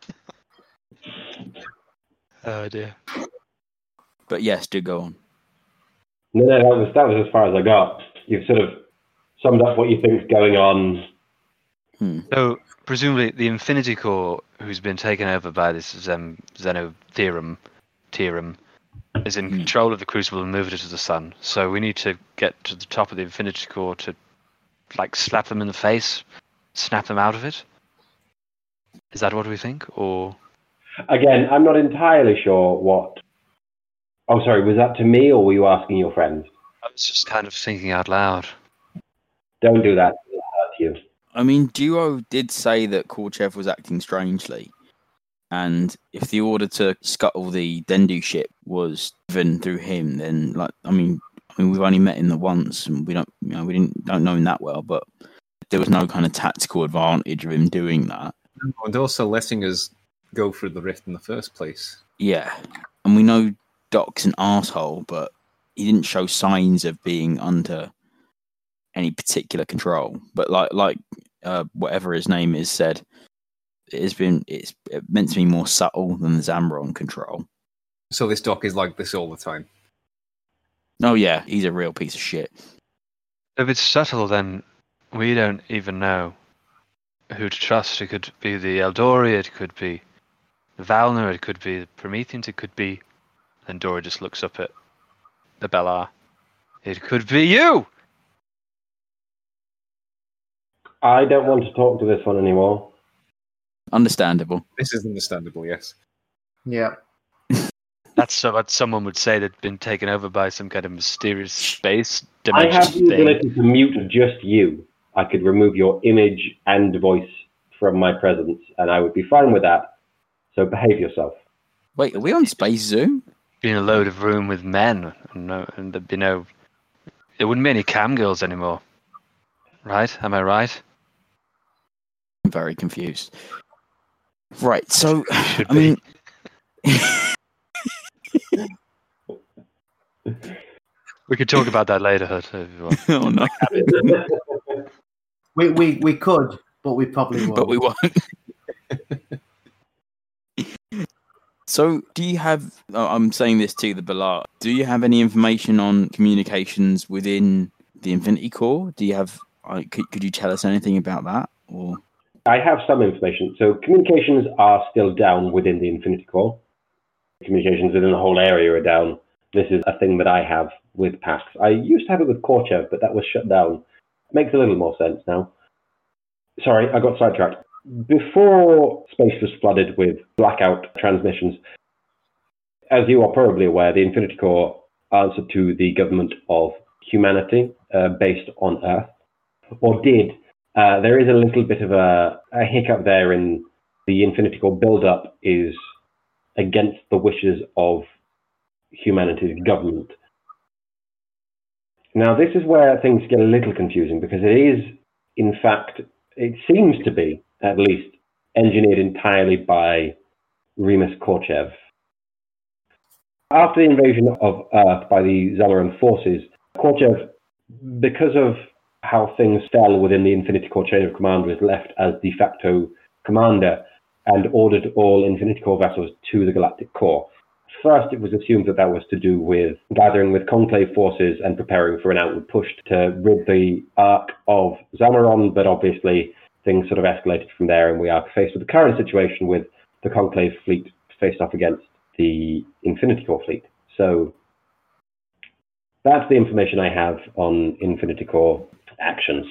Oh dear. But yes, do go on. No, no, that was that was as far as I got. You've sort of summed up what you think's going on. Hmm. So presumably the Infinity Core, who's been taken over by this Zen- Xenotherum, Theorem, is in Hmm. control of the Crucible and moved it to the sun. So we need to get to the top of the Infinity Core to, like, slap them in the face, snap them out of it. Is that what we think, or? Again, I'm not entirely sure what. Oh, sorry, was that to me or were you asking your friends? I was just kind of thinking out loud. Don't do that. It'll hurt you. I mean, Duo did say that Korchev was acting strangely. And if the order to scuttle the Dendu ship was given through him, then, like, I mean, I mean, we've only met him the once, and we don't, you know, we didn't don't know him that well. But there was no kind of tactical advantage of him doing that. And also letting us go through the rift in the first place. Yeah, and we know Doc's an arsehole, but he didn't show signs of being under any particular control. But like like uh, whatever his name is, said, it's been it's meant to be more subtle than the Zamaron control. So this doc is like this all the time. Oh yeah, he's a real piece of shit. If it's subtle, then we don't even know who to trust. It could be the Eldori, it could be the Valner, it could be the Prometheans, it could be... Then Dora just looks up at the Bellar. It could be you! I don't want to talk to this one anymore. Understandable. This is understandable, yes. Yeah. That's so what someone would say that's been taken over by some kind of mysterious space I dimension have the thing. ability to mute just you. I could remove your image and voice from my presence, and I would be fine with that. So behave yourself. Wait, are we on Space Zoom? Be in a load of room with men, and, no, and there'd be no... There wouldn't be any cam girls anymore. Right? Am I right? I'm very confused. Right, so, Should I mean... We could talk about that later, Hut, if you want. oh no. We, we, we could, but we probably won't. But we won't. So, do you have... oh, I'm saying this to the Bellar. Do you have any information on communications within the Infinity Core? Do you have... Uh, could, could you tell us anything about that? Or I have some information. So communications are still down within the Infinity Core. Communications within the whole area are down. This is a thing that I have with Pax. I used to have it with Korchev, but that was shut down. Makes a little more sense now. Sorry, I got sidetracked. Before space was flooded with blackout transmissions, as you are probably aware, the Infinity Core answered to the government of humanity uh, based on Earth, or did. Uh, there is a little bit of a, a hiccup there in the Infinity Core build-up is against the wishes of humanity's government. Now, this is where things get a little confusing, because it is, in fact, it seems to be, at least, engineered entirely by Remus Korchev. After the invasion of Earth by the Zamaran forces, Korchev, because of how things fell within the Infinity Core chain of command, was left as de facto commander and ordered all Infinity Core vessels to the Galactic Core. First, it was assumed that that was to do with gathering with Conclave forces and preparing for an outward push to rid the Ark of Zamaron, but obviously things sort of escalated from there, and we are faced with the current situation with the Conclave fleet faced off against the Infinity Core fleet. So that's the information I have on Infinity Core actions.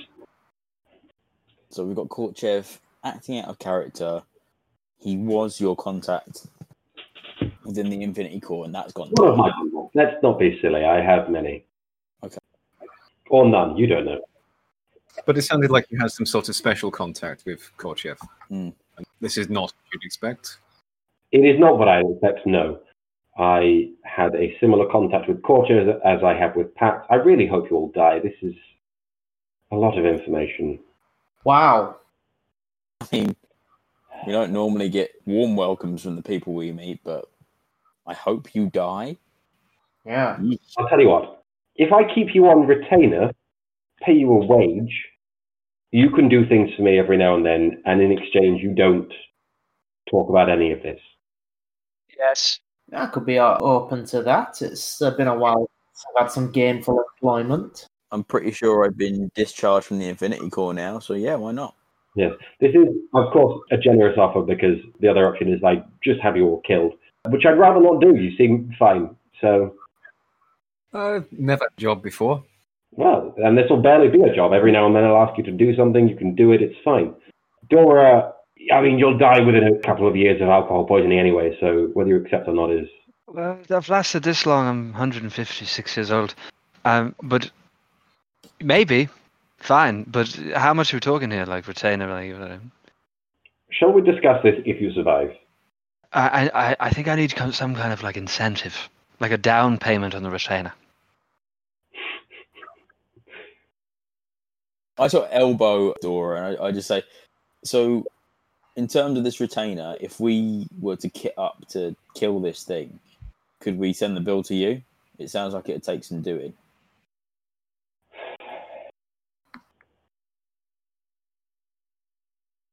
so we've got Korchev acting out of character. He was your contact within the Infinity Core, and that's gone. One of my people. Let's not be silly. I have many. Okay. Or none. You don't know. But it sounded like you had some sort of special contact with Korchev. Mm. This is not what you'd expect. It is not what I expect, no. I had a similar contact with Korchev as I have with Pax. I really hope you all die. This is a lot of information. Wow. I mean, we don't normally get warm welcomes from the people we meet, but I hope you die. Yeah. I'll tell you what. If I keep you on retainer, pay you a wage, you can do things for me every now and then, and in exchange, you don't talk about any of this. Yes. I could be uh, open to that. It's uh, been a while since I've had some gainful employment. I'm pretty sure I've been discharged from the Infinity Core now, so yeah, why not? Yes. This is, of course, a generous offer because the other option is I just have you all killed, which I'd rather not do. You seem fine. So, I've never had a job before. well, and this will barely be a job. Every now and then I'll ask you to do something. You can do it. It's fine. Dora, I mean, you'll die within a couple of years of alcohol poisoning anyway, so whether you accept or not is... Well, I've lasted this long. I'm one hundred fifty-six years old. Um, but maybe, fine. But how much are we talking here? Like retainer? Like, uh, Shall we discuss this if you survive? I, I, I think I need some kind of like incentive, like a down payment on the retainer. I sort of elbow Dora, and I, I just say, so in terms of this retainer, if we were to kit up to kill this thing, could we send the bill to you? It sounds like it'd take some doing.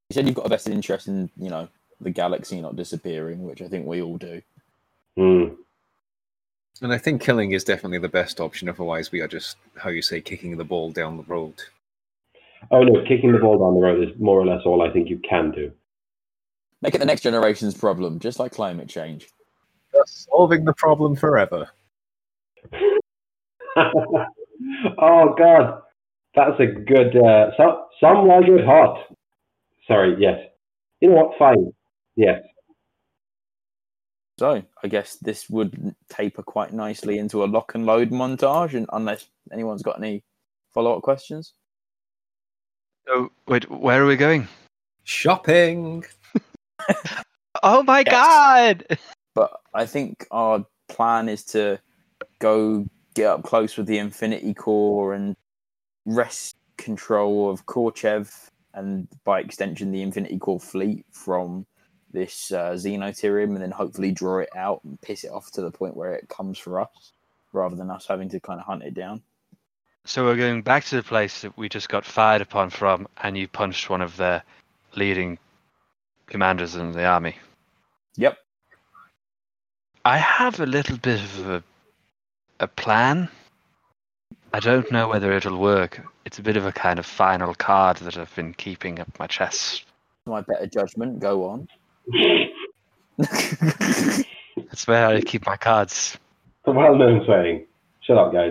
You said you've got a vested interest in, you know, the galaxy not disappearing, which I think we all do. Hmm. And I think killing is definitely the best option. Otherwise, we are just, how you say, kicking the ball down the road. Oh no, kicking the ball down the road is more or less all I think you can do. Make it the next generation's problem, just like climate change. Thus solving the problem forever. Oh God, that's a good. Uh, some some like it hot. Sorry, yes. You know what? Fine. Yes. So, I guess this would taper quite nicely into a lock and load montage, and unless anyone's got any follow-up questions. So, wait, where are we going? Shopping! Oh my Yes. god! But I think our plan is to go get up close with the Infinity Core and wrest control of Korchev, and by extension the Infinity Core fleet from this uh, Xenotyrium, and then hopefully draw it out and piss it off to the point where it comes for us, rather than us having to kind of hunt it down. So we're going back to the place that we just got fired upon from, and you punched one of the leading commanders in the army. Yep. I have a little bit of a, a plan. I don't know whether it'll work. It's a bit of a kind of final card that I've been keeping up my chest. My better judgment, go on. That's where I keep my cards. A well-known saying. Shut up, guys.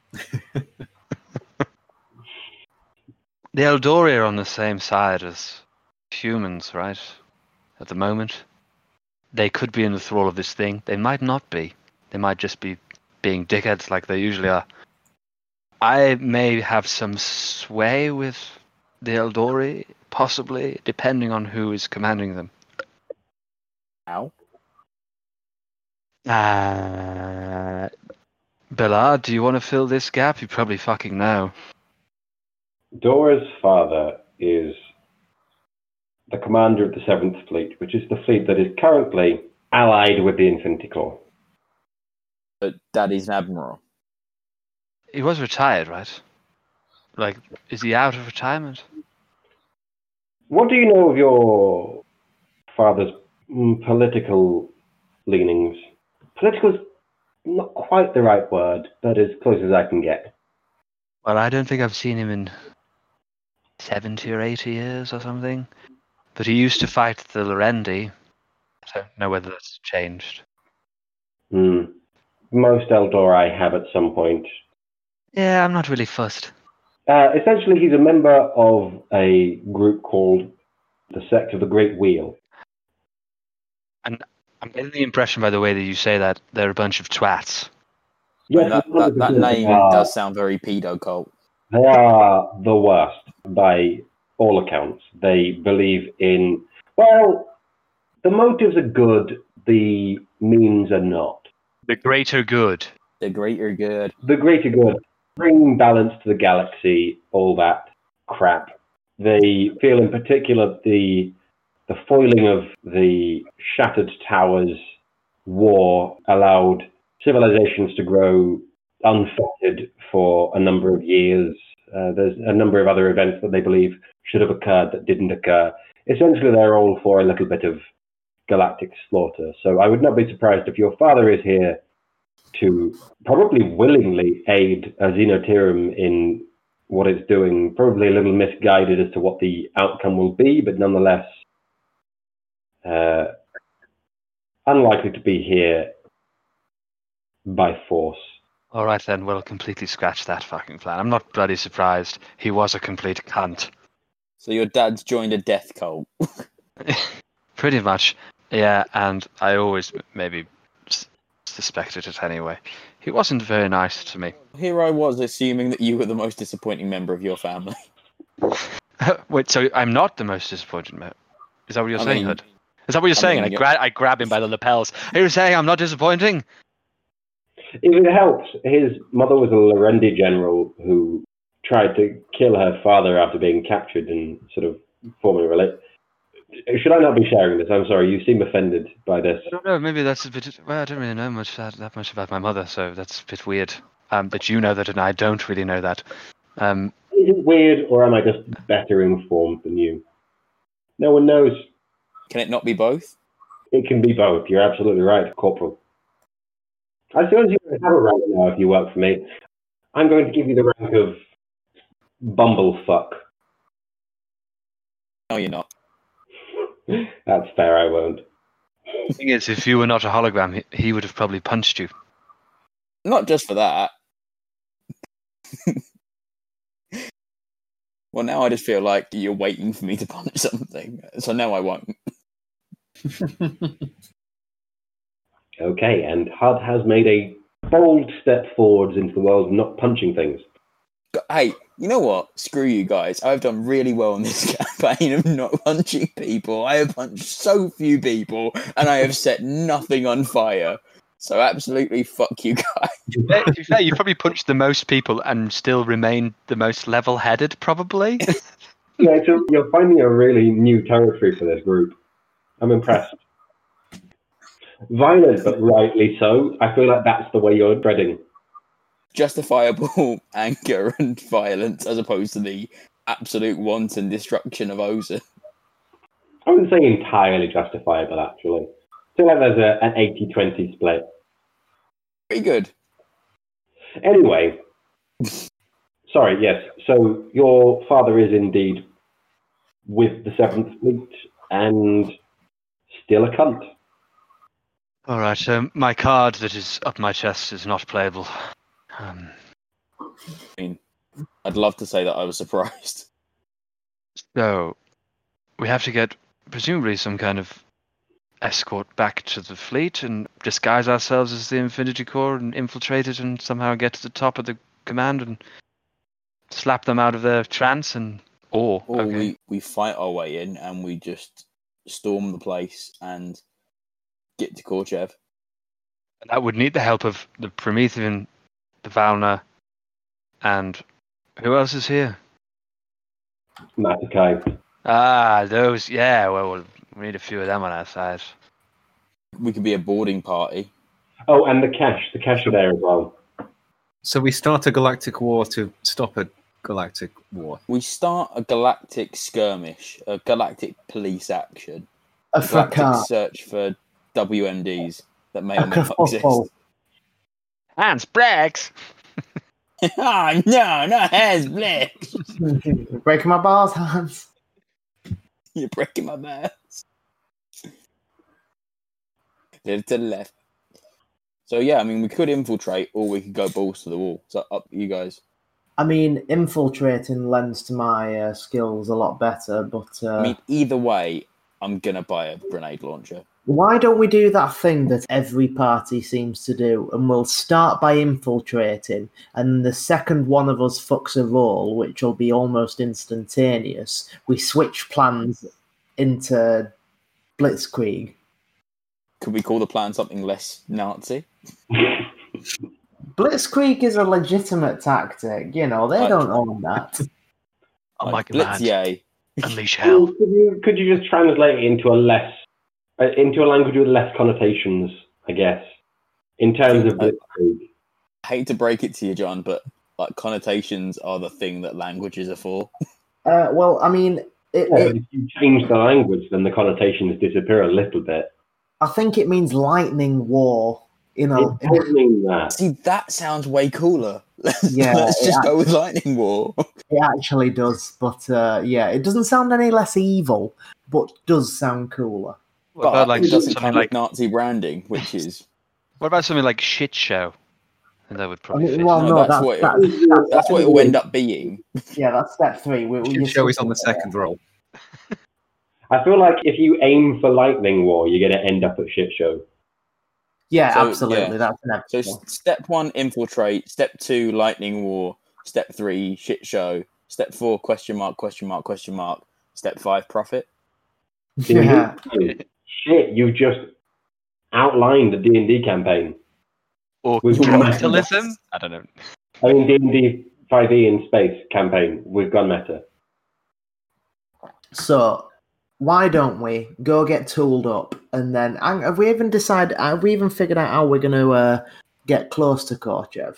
The Eldori are on the same side as humans, right? At the moment. They could be in the thrall of this thing. They might not be. They might just be being dickheads like they usually are. I may have some sway with the Eldori, possibly, depending on who is commanding them. Ow. Uh, Ballard, do you want to fill this gap? You probably fucking know. Dora's father is the commander of the Seventh Fleet, which is the fleet that is currently allied with the Infinity Corps. But Daddy's an admiral. He was retired, right? Like, is he out of retirement? What do you know of your father's mm, political leanings? Political is not quite the right word, but as close as I can get. Well, I don't think I've seen him in seventy or eighty years or something. But he used to fight the Lorendi. I don't know whether that's changed. Hmm. Most Eldori have at some point. Yeah, I'm not really fussed. Uh, essentially, he's a member of a group called the Sect of the Great Wheel. And I'm getting the impression, by the way that you say that, they're a bunch of twats. Yes, that, that, that name they are, does sound very pedo cult. They are the worst by all accounts. They believe in, well, the motives are good, the means are not. The greater good. The greater good. The greater good, bring balance to the galaxy, all that crap. They feel in particular the the foiling of the Shattered Towers war allowed civilizations to grow unfettered for a number of years. Uh, there's a number of other events that they believe should have occurred that didn't occur. Essentially, they're all for a little bit of galactic slaughter. So I would not be surprised if your father is here to probably willingly aid a Xenotyrium in what it's doing, probably a little misguided as to what the outcome will be, but nonetheless uh, unlikely to be here by force. All right, then, we'll completely scratch that fucking plan. I'm not bloody surprised. He was a complete cunt. So your dad's joined a death cult. Pretty much, yeah, and I always maybe s- suspected it anyway. He wasn't very nice to me. Here I was assuming that you were the most disappointing member of your family. Wait, so I'm not the most disappointed member? Is that what you're I saying, mean- Hood? Is that what you're I saying? mean, I, gra- I grab him by the lapels. Are you saying I'm not disappointing? If it helps, his mother was a Lorendi general who tried to kill her father after being captured and sort of forming a relation. Should I not be sharing this? I'm sorry, you seem offended by this. I don't know, maybe that's a bit... Well, I don't really know much that, that much about my mother, so that's a bit weird. Um, that you know that and I don't really know that. Um, Is it weird, or am I just better informed than you? No one knows. Can it not be both? It can be both. You're absolutely right, Corporal. I suppose you can have a rank now if you work for me. I'm going to give you the rank of Bumblefuck. No, you're not. That's fair, I won't. The thing is, if you were not a hologram, he, he would have probably punched you. Not just for that. Well, now I just feel like you're waiting for me to punch something, so no, I won't. Okay, and H U D has made a bold step forwards into the world of not punching things. Hey, you know what? Screw you guys. I've done really well in this campaign of not punching people. I have punched so few people, and I have set nothing on fire. So absolutely fuck you guys. To be fair, you probably punched the most people and still remained the most level-headed, probably. Yeah, so you're finding a really new territory for this group. I'm impressed. Violent, but rightly so. I feel like that's the way you're treading. Justifiable anger and violence as opposed to the absolute wanton destruction of Oza. I wouldn't say entirely justifiable, actually. I feel like there's a, an eighty twenty split. Pretty good. Anyway, sorry, yes. So your father is indeed with the Seventh Fleet and still a cunt. All right, so my card that is up my chest is not playable. Um, I mean, I'd love to say that I was surprised. so, we have to get, presumably, some kind of escort back to the fleet and disguise ourselves as the Infinity Corps and infiltrate it and somehow get to the top of the command and slap them out of their trance and... Or, Or okay. we, we fight our way in and we just storm the place and get to Korchev. That would need the help of the Promethean, the Valna, and who else is here? Matakai. Ah, those, yeah, well, we'll we need a few of them on our side. We could be a boarding party. Oh, and the cash. The cash are there as well. So we start a galactic war to stop a galactic war. We start a galactic skirmish, a galactic police action, A a galactic fracas. search for W M Ds that may A or may not kerfuffle. exist. Hans Brex! Oh, no, not Hans Black. Breaking my bars, Hans. You're breaking my balls. Live to the left. So yeah, I mean, we could infiltrate, or we could go balls to the wall. So up to you guys. I mean, infiltrating lends to my uh, skills a lot better, but uh, I mean, either way, I'm gonna buy a grenade launcher. why don't we do that thing that every party seems to do, and we'll start by infiltrating, and the second one of us fucks a roll, which will be almost instantaneous, we switch plans into Blitzkrieg. Could we call the plan something less Nazi? Blitzkrieg is a legitimate tactic, you know, they Like- don't own that. On my Like, command, Blitz, unleash Well, hell. could you, could you just translate it into a less, uh, into a language with less connotations, I guess, in terms of Blitzkrieg? I hate to break it to you, John, but like connotations are the thing that languages are for. Uh, well, I mean, it, Yeah, it, but if you change the language, then the connotations disappear a little bit. I think it means lightning war, you know. It does mean that. See, that sounds way cooler. Let's, Yeah, let's just yeah. go with Lightning War. It actually does, but uh, yeah, it doesn't sound any less evil, but does sound cooler. What about like it doesn't something come like with Nazi branding, which is what about something like shit show? And that would I probably mean, fit. well, No, no, that's that's, what it- that's, that's, that's what it will end up being. Yeah, that's step three. We, we Shit show is on the second roll. I feel like if you aim for Lightning War, you're going to end up at shit show. Yeah, So, absolutely. yeah. That's an So episode. s- step one, infiltrate. Step two, Lightning War. Step three, shit show. Step four, question mark, question mark, question mark. Step five, profit. Yeah. Shit, you've just outlined the D and D campaign. Or We've got capitalism? I don't know. I mean, D and D five E in space campaign. We've gone meta. So, why don't we go get tooled up, and then and have we even decided? Have we even figured out how we're going to uh, get close to Korchev?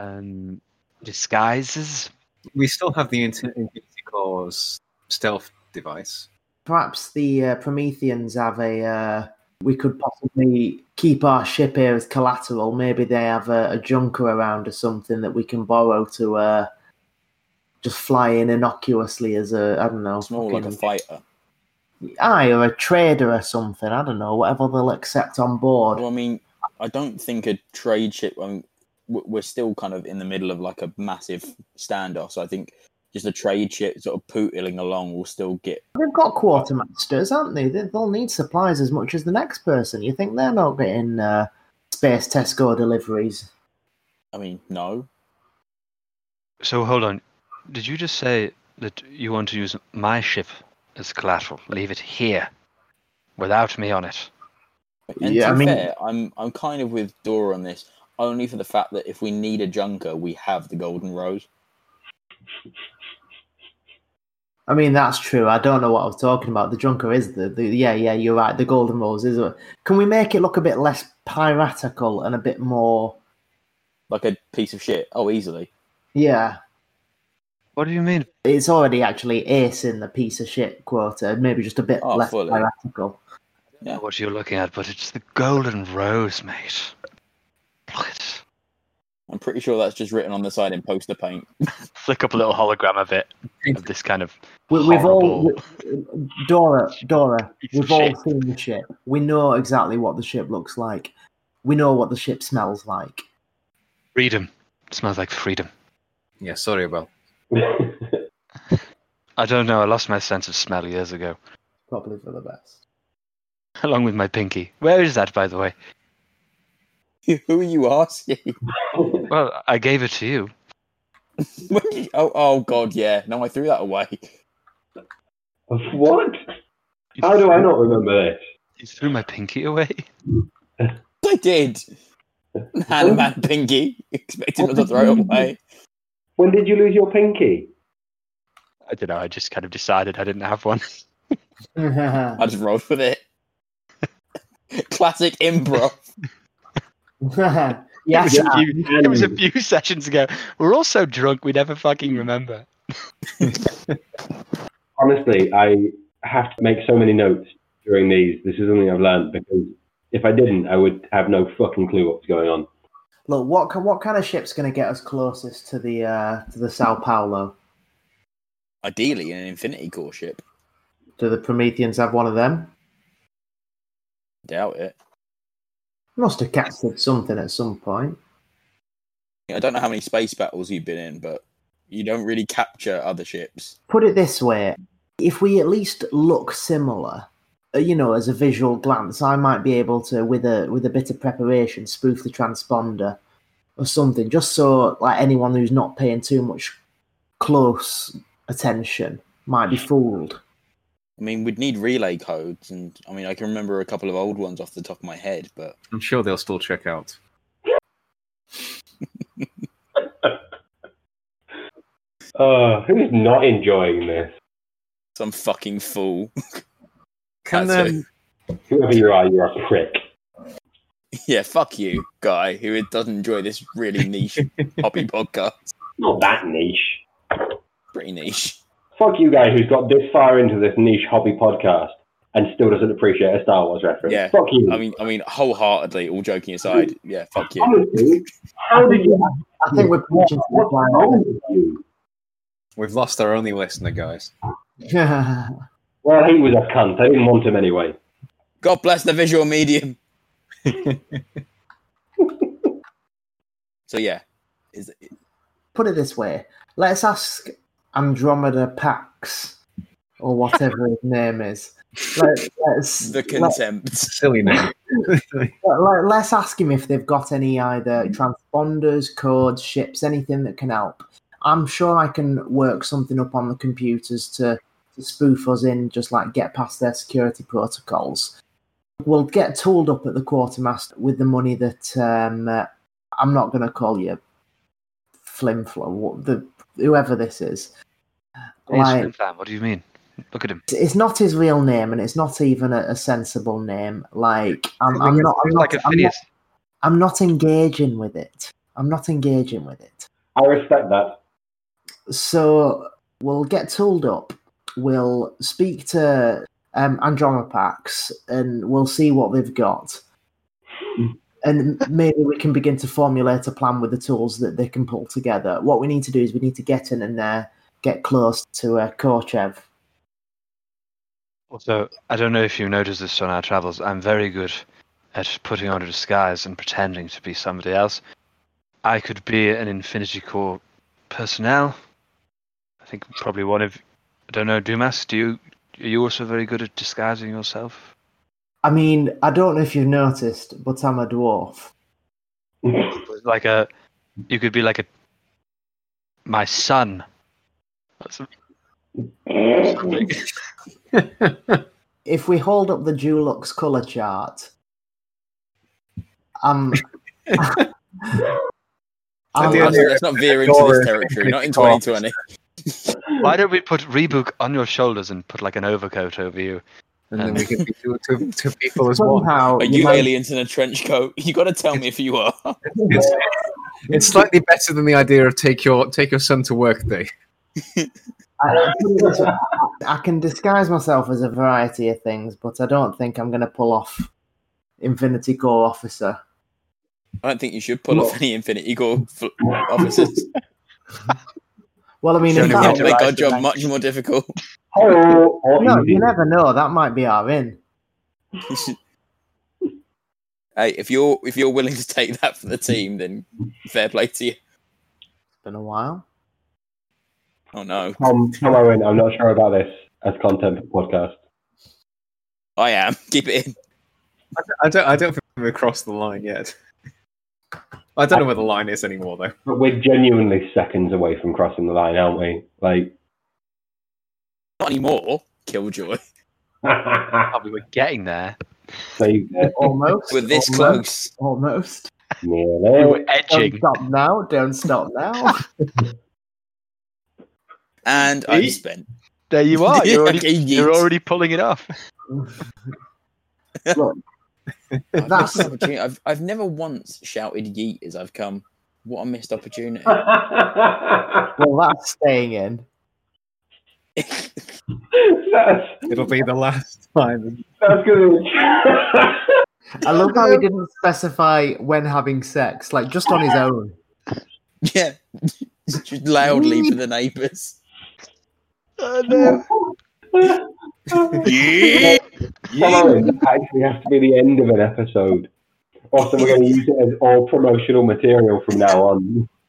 Um, disguises? We still have the Infinity Corps stealth device. Perhaps the uh, Prometheans have a. Uh, we could possibly keep our ship here as collateral. Maybe they have a, a junker around or something that we can borrow to uh, just fly in innocuously as a. I don't know. It's more like a fighter. Aye, or a trader or something. I don't know. Whatever they'll accept on board. Well, I mean, I don't think a trade ship. I mean, we're still kind of in the middle of like a massive standoff, so I think just a trade ship sort of pootling along will still get. They've got quartermasters, aren't they? They'll need supplies as much as the next person. You think they're not getting uh, space Tesco deliveries? I mean, no. So hold on. Did you just say that you want to use my ship as collateral? Leave it here, without me on it. And Yeah, to I be mean- fair, I'm I'm kind of with Dora on this, only for the fact that if we need a junker, we have the Golden Rose. I mean, that's true. I don't know what I was talking about. The junker is the, the yeah, yeah, you're right. The Golden Rose is. A, can we make it look a bit less piratical and a bit more? Like a piece of shit. Oh, easily. Yeah, What do you mean? it's already actually ace in the piece of shit quota. Maybe just a bit Oh, less fully. piratical. I don't know what you're looking at, but it's the Golden Rose, mate. Look at it. I'm pretty sure that's just written on the side in poster paint. Flick up a little hologram of it, of this kind of We, we've all, horrible- we, Dora, Dora. Piece of We've all shit. seen the ship. We know exactly what the ship looks like. We know what the ship smells like. freedom. It smells like freedom. Yeah, sorry about. I don't know. I lost my sense of smell years ago, Probably for the best. along with my pinky. Where is that, by the way? Who are you asking? Well, I gave it to you. When did you- oh, oh, God, yeah. No, I threw that away. What? You How do threw- I not remember this? You threw my pinky away. I did. Hand man pinky. Expected not to throw it away. When did you lose your pinky? I don't know. I just kind of decided I didn't have one. I just rolled with it. Classic improv. yes, it, was a Anne. few, it was a few sessions ago. We're all so drunk we never fucking remember. Honestly, I have to make so many notes during these. This is something I've learned because if I didn't, I would have no fucking clue what's going on. Look, what ki- what kind of ship's going to get us closest to the uh, to the Sao Paulo? Ideally, an Infinity Core ship. Do the Prometheans have one of them? Doubt it. Must have captured something at some point. I don't know how many space battles you've been in, but you don't really capture other ships. Put it this way: if we at least look similar, uh, you know, as a visual glance, I might be able to, with a with a bit of preparation, spoof the transponder or something, just so like anyone who's not paying too much close attention might be fooled. I mean, we'd need relay codes, and I mean, I can remember a couple of old ones off the top of my head, but I'm sure they'll still check out. Uh, who's not enjoying this? some fucking fool. Can That's um, Whoever you are, you're a prick. Yeah, fuck you, guy, who doesn't enjoy this really niche hobby podcast. Not that niche. Pretty niche. Fuck you guy who's got this far into this niche hobby podcast and still doesn't appreciate a Star Wars reference. Yeah, Fuck you. I mean, I mean, wholeheartedly, all joking aside, yeah, fuck you. Honestly, how did you... I think we're preaching to the What's choir. wrong with you? we've lost our only listener, guys. Well, he was a cunt. I didn't want him anyway. God bless the visual medium. So yeah, is it, Put it this way: let's ask Andromeda Pax, or whatever his name is. Let, let's the let, contempt. Silly name. let, let's ask him if they've got any either transponders, codes, ships, anything that can help. I'm sure I can work something up on the computers to, to spoof us in, just like get past their security protocols. We'll get tooled up at the quartermaster with the money that um, uh, I'm not going to call you Flimflam, the whoever this is. Hey, Like, Slim Flam, what do you mean? Look at him. it's not his real name, and it's not even a, a sensible name. Like, I'm, I'm not, I'm He's not, like a I'm not, Phineas. I'm not engaging with it. I'm not engaging with it. I respect that. So we'll get tooled up. we'll speak to um, Andromapax and we'll see what they've got. And maybe we can begin to formulate a plan with the tools that they can pull together. What we need to do is we need to get in and uh, get close to uh, Korchev. Also, I don't know if you noticed this on our travels. I'm very good at putting on a disguise and pretending to be somebody else. I could be an Infinity Corps personnel. I think probably one of, I don't know, Dumas, do you, are you also very good at disguising yourself? I mean, I don't know if you've noticed, but I'm a dwarf. Like a, you could be like a, my son. That's a, something. If we hold up the Dulux colour chart, um, I'm, I'm, let's not veer into this territory, not in twenty twenty. Why don't we put Rebook on your shoulders and put like an overcoat over you? And then we can be two, two, two people as well. Somehow, Are you you might- aliens in a trench coat? You got to tell me if you are. It's, it's slightly better than the idea of take your take your son to work day. I, I can disguise myself as a variety of things, but I don't think I'm going to pull off Infinity Corps officer. I don't think you should pull off any Infinity Corps f- officers. Well, I mean, Sure, if no, that, we It'll make our Right, job right. much more difficult. Hello, or no, easy. you never know. That might be our in. Hey, if you're if you're willing to take that for the team, then fair play to you. Been a while. Oh no, Tom, Tom Owen, I'm not sure about this as content for the podcast. I am. Keep it in. I don't I don't think we've crossed the line yet. I don't know where the line is anymore though. But we're genuinely seconds away from crossing the line, aren't we? Like, Not anymore. Killjoy. Probably we're getting there. save it. Almost. We're this almost, close. Almost. We Nearly. were Don't edging. stop now. Don't stop now. And I'm spent. There you are. You're already, Okay, you're yeet. already pulling it off. Look, I've, That's- missed opportunity. I've, I've never once shouted yeet as I've come. What a missed opportunity. well, that's staying in. that's It'll be the last time. that's good. I love how he didn't specify when having sex, like just on his own. Yeah. Just loudly for the neighbours. Oh, no. Yeah. Tom Owen actually has to be the end of an episode. Also, we're going to use it as all promotional material from now on.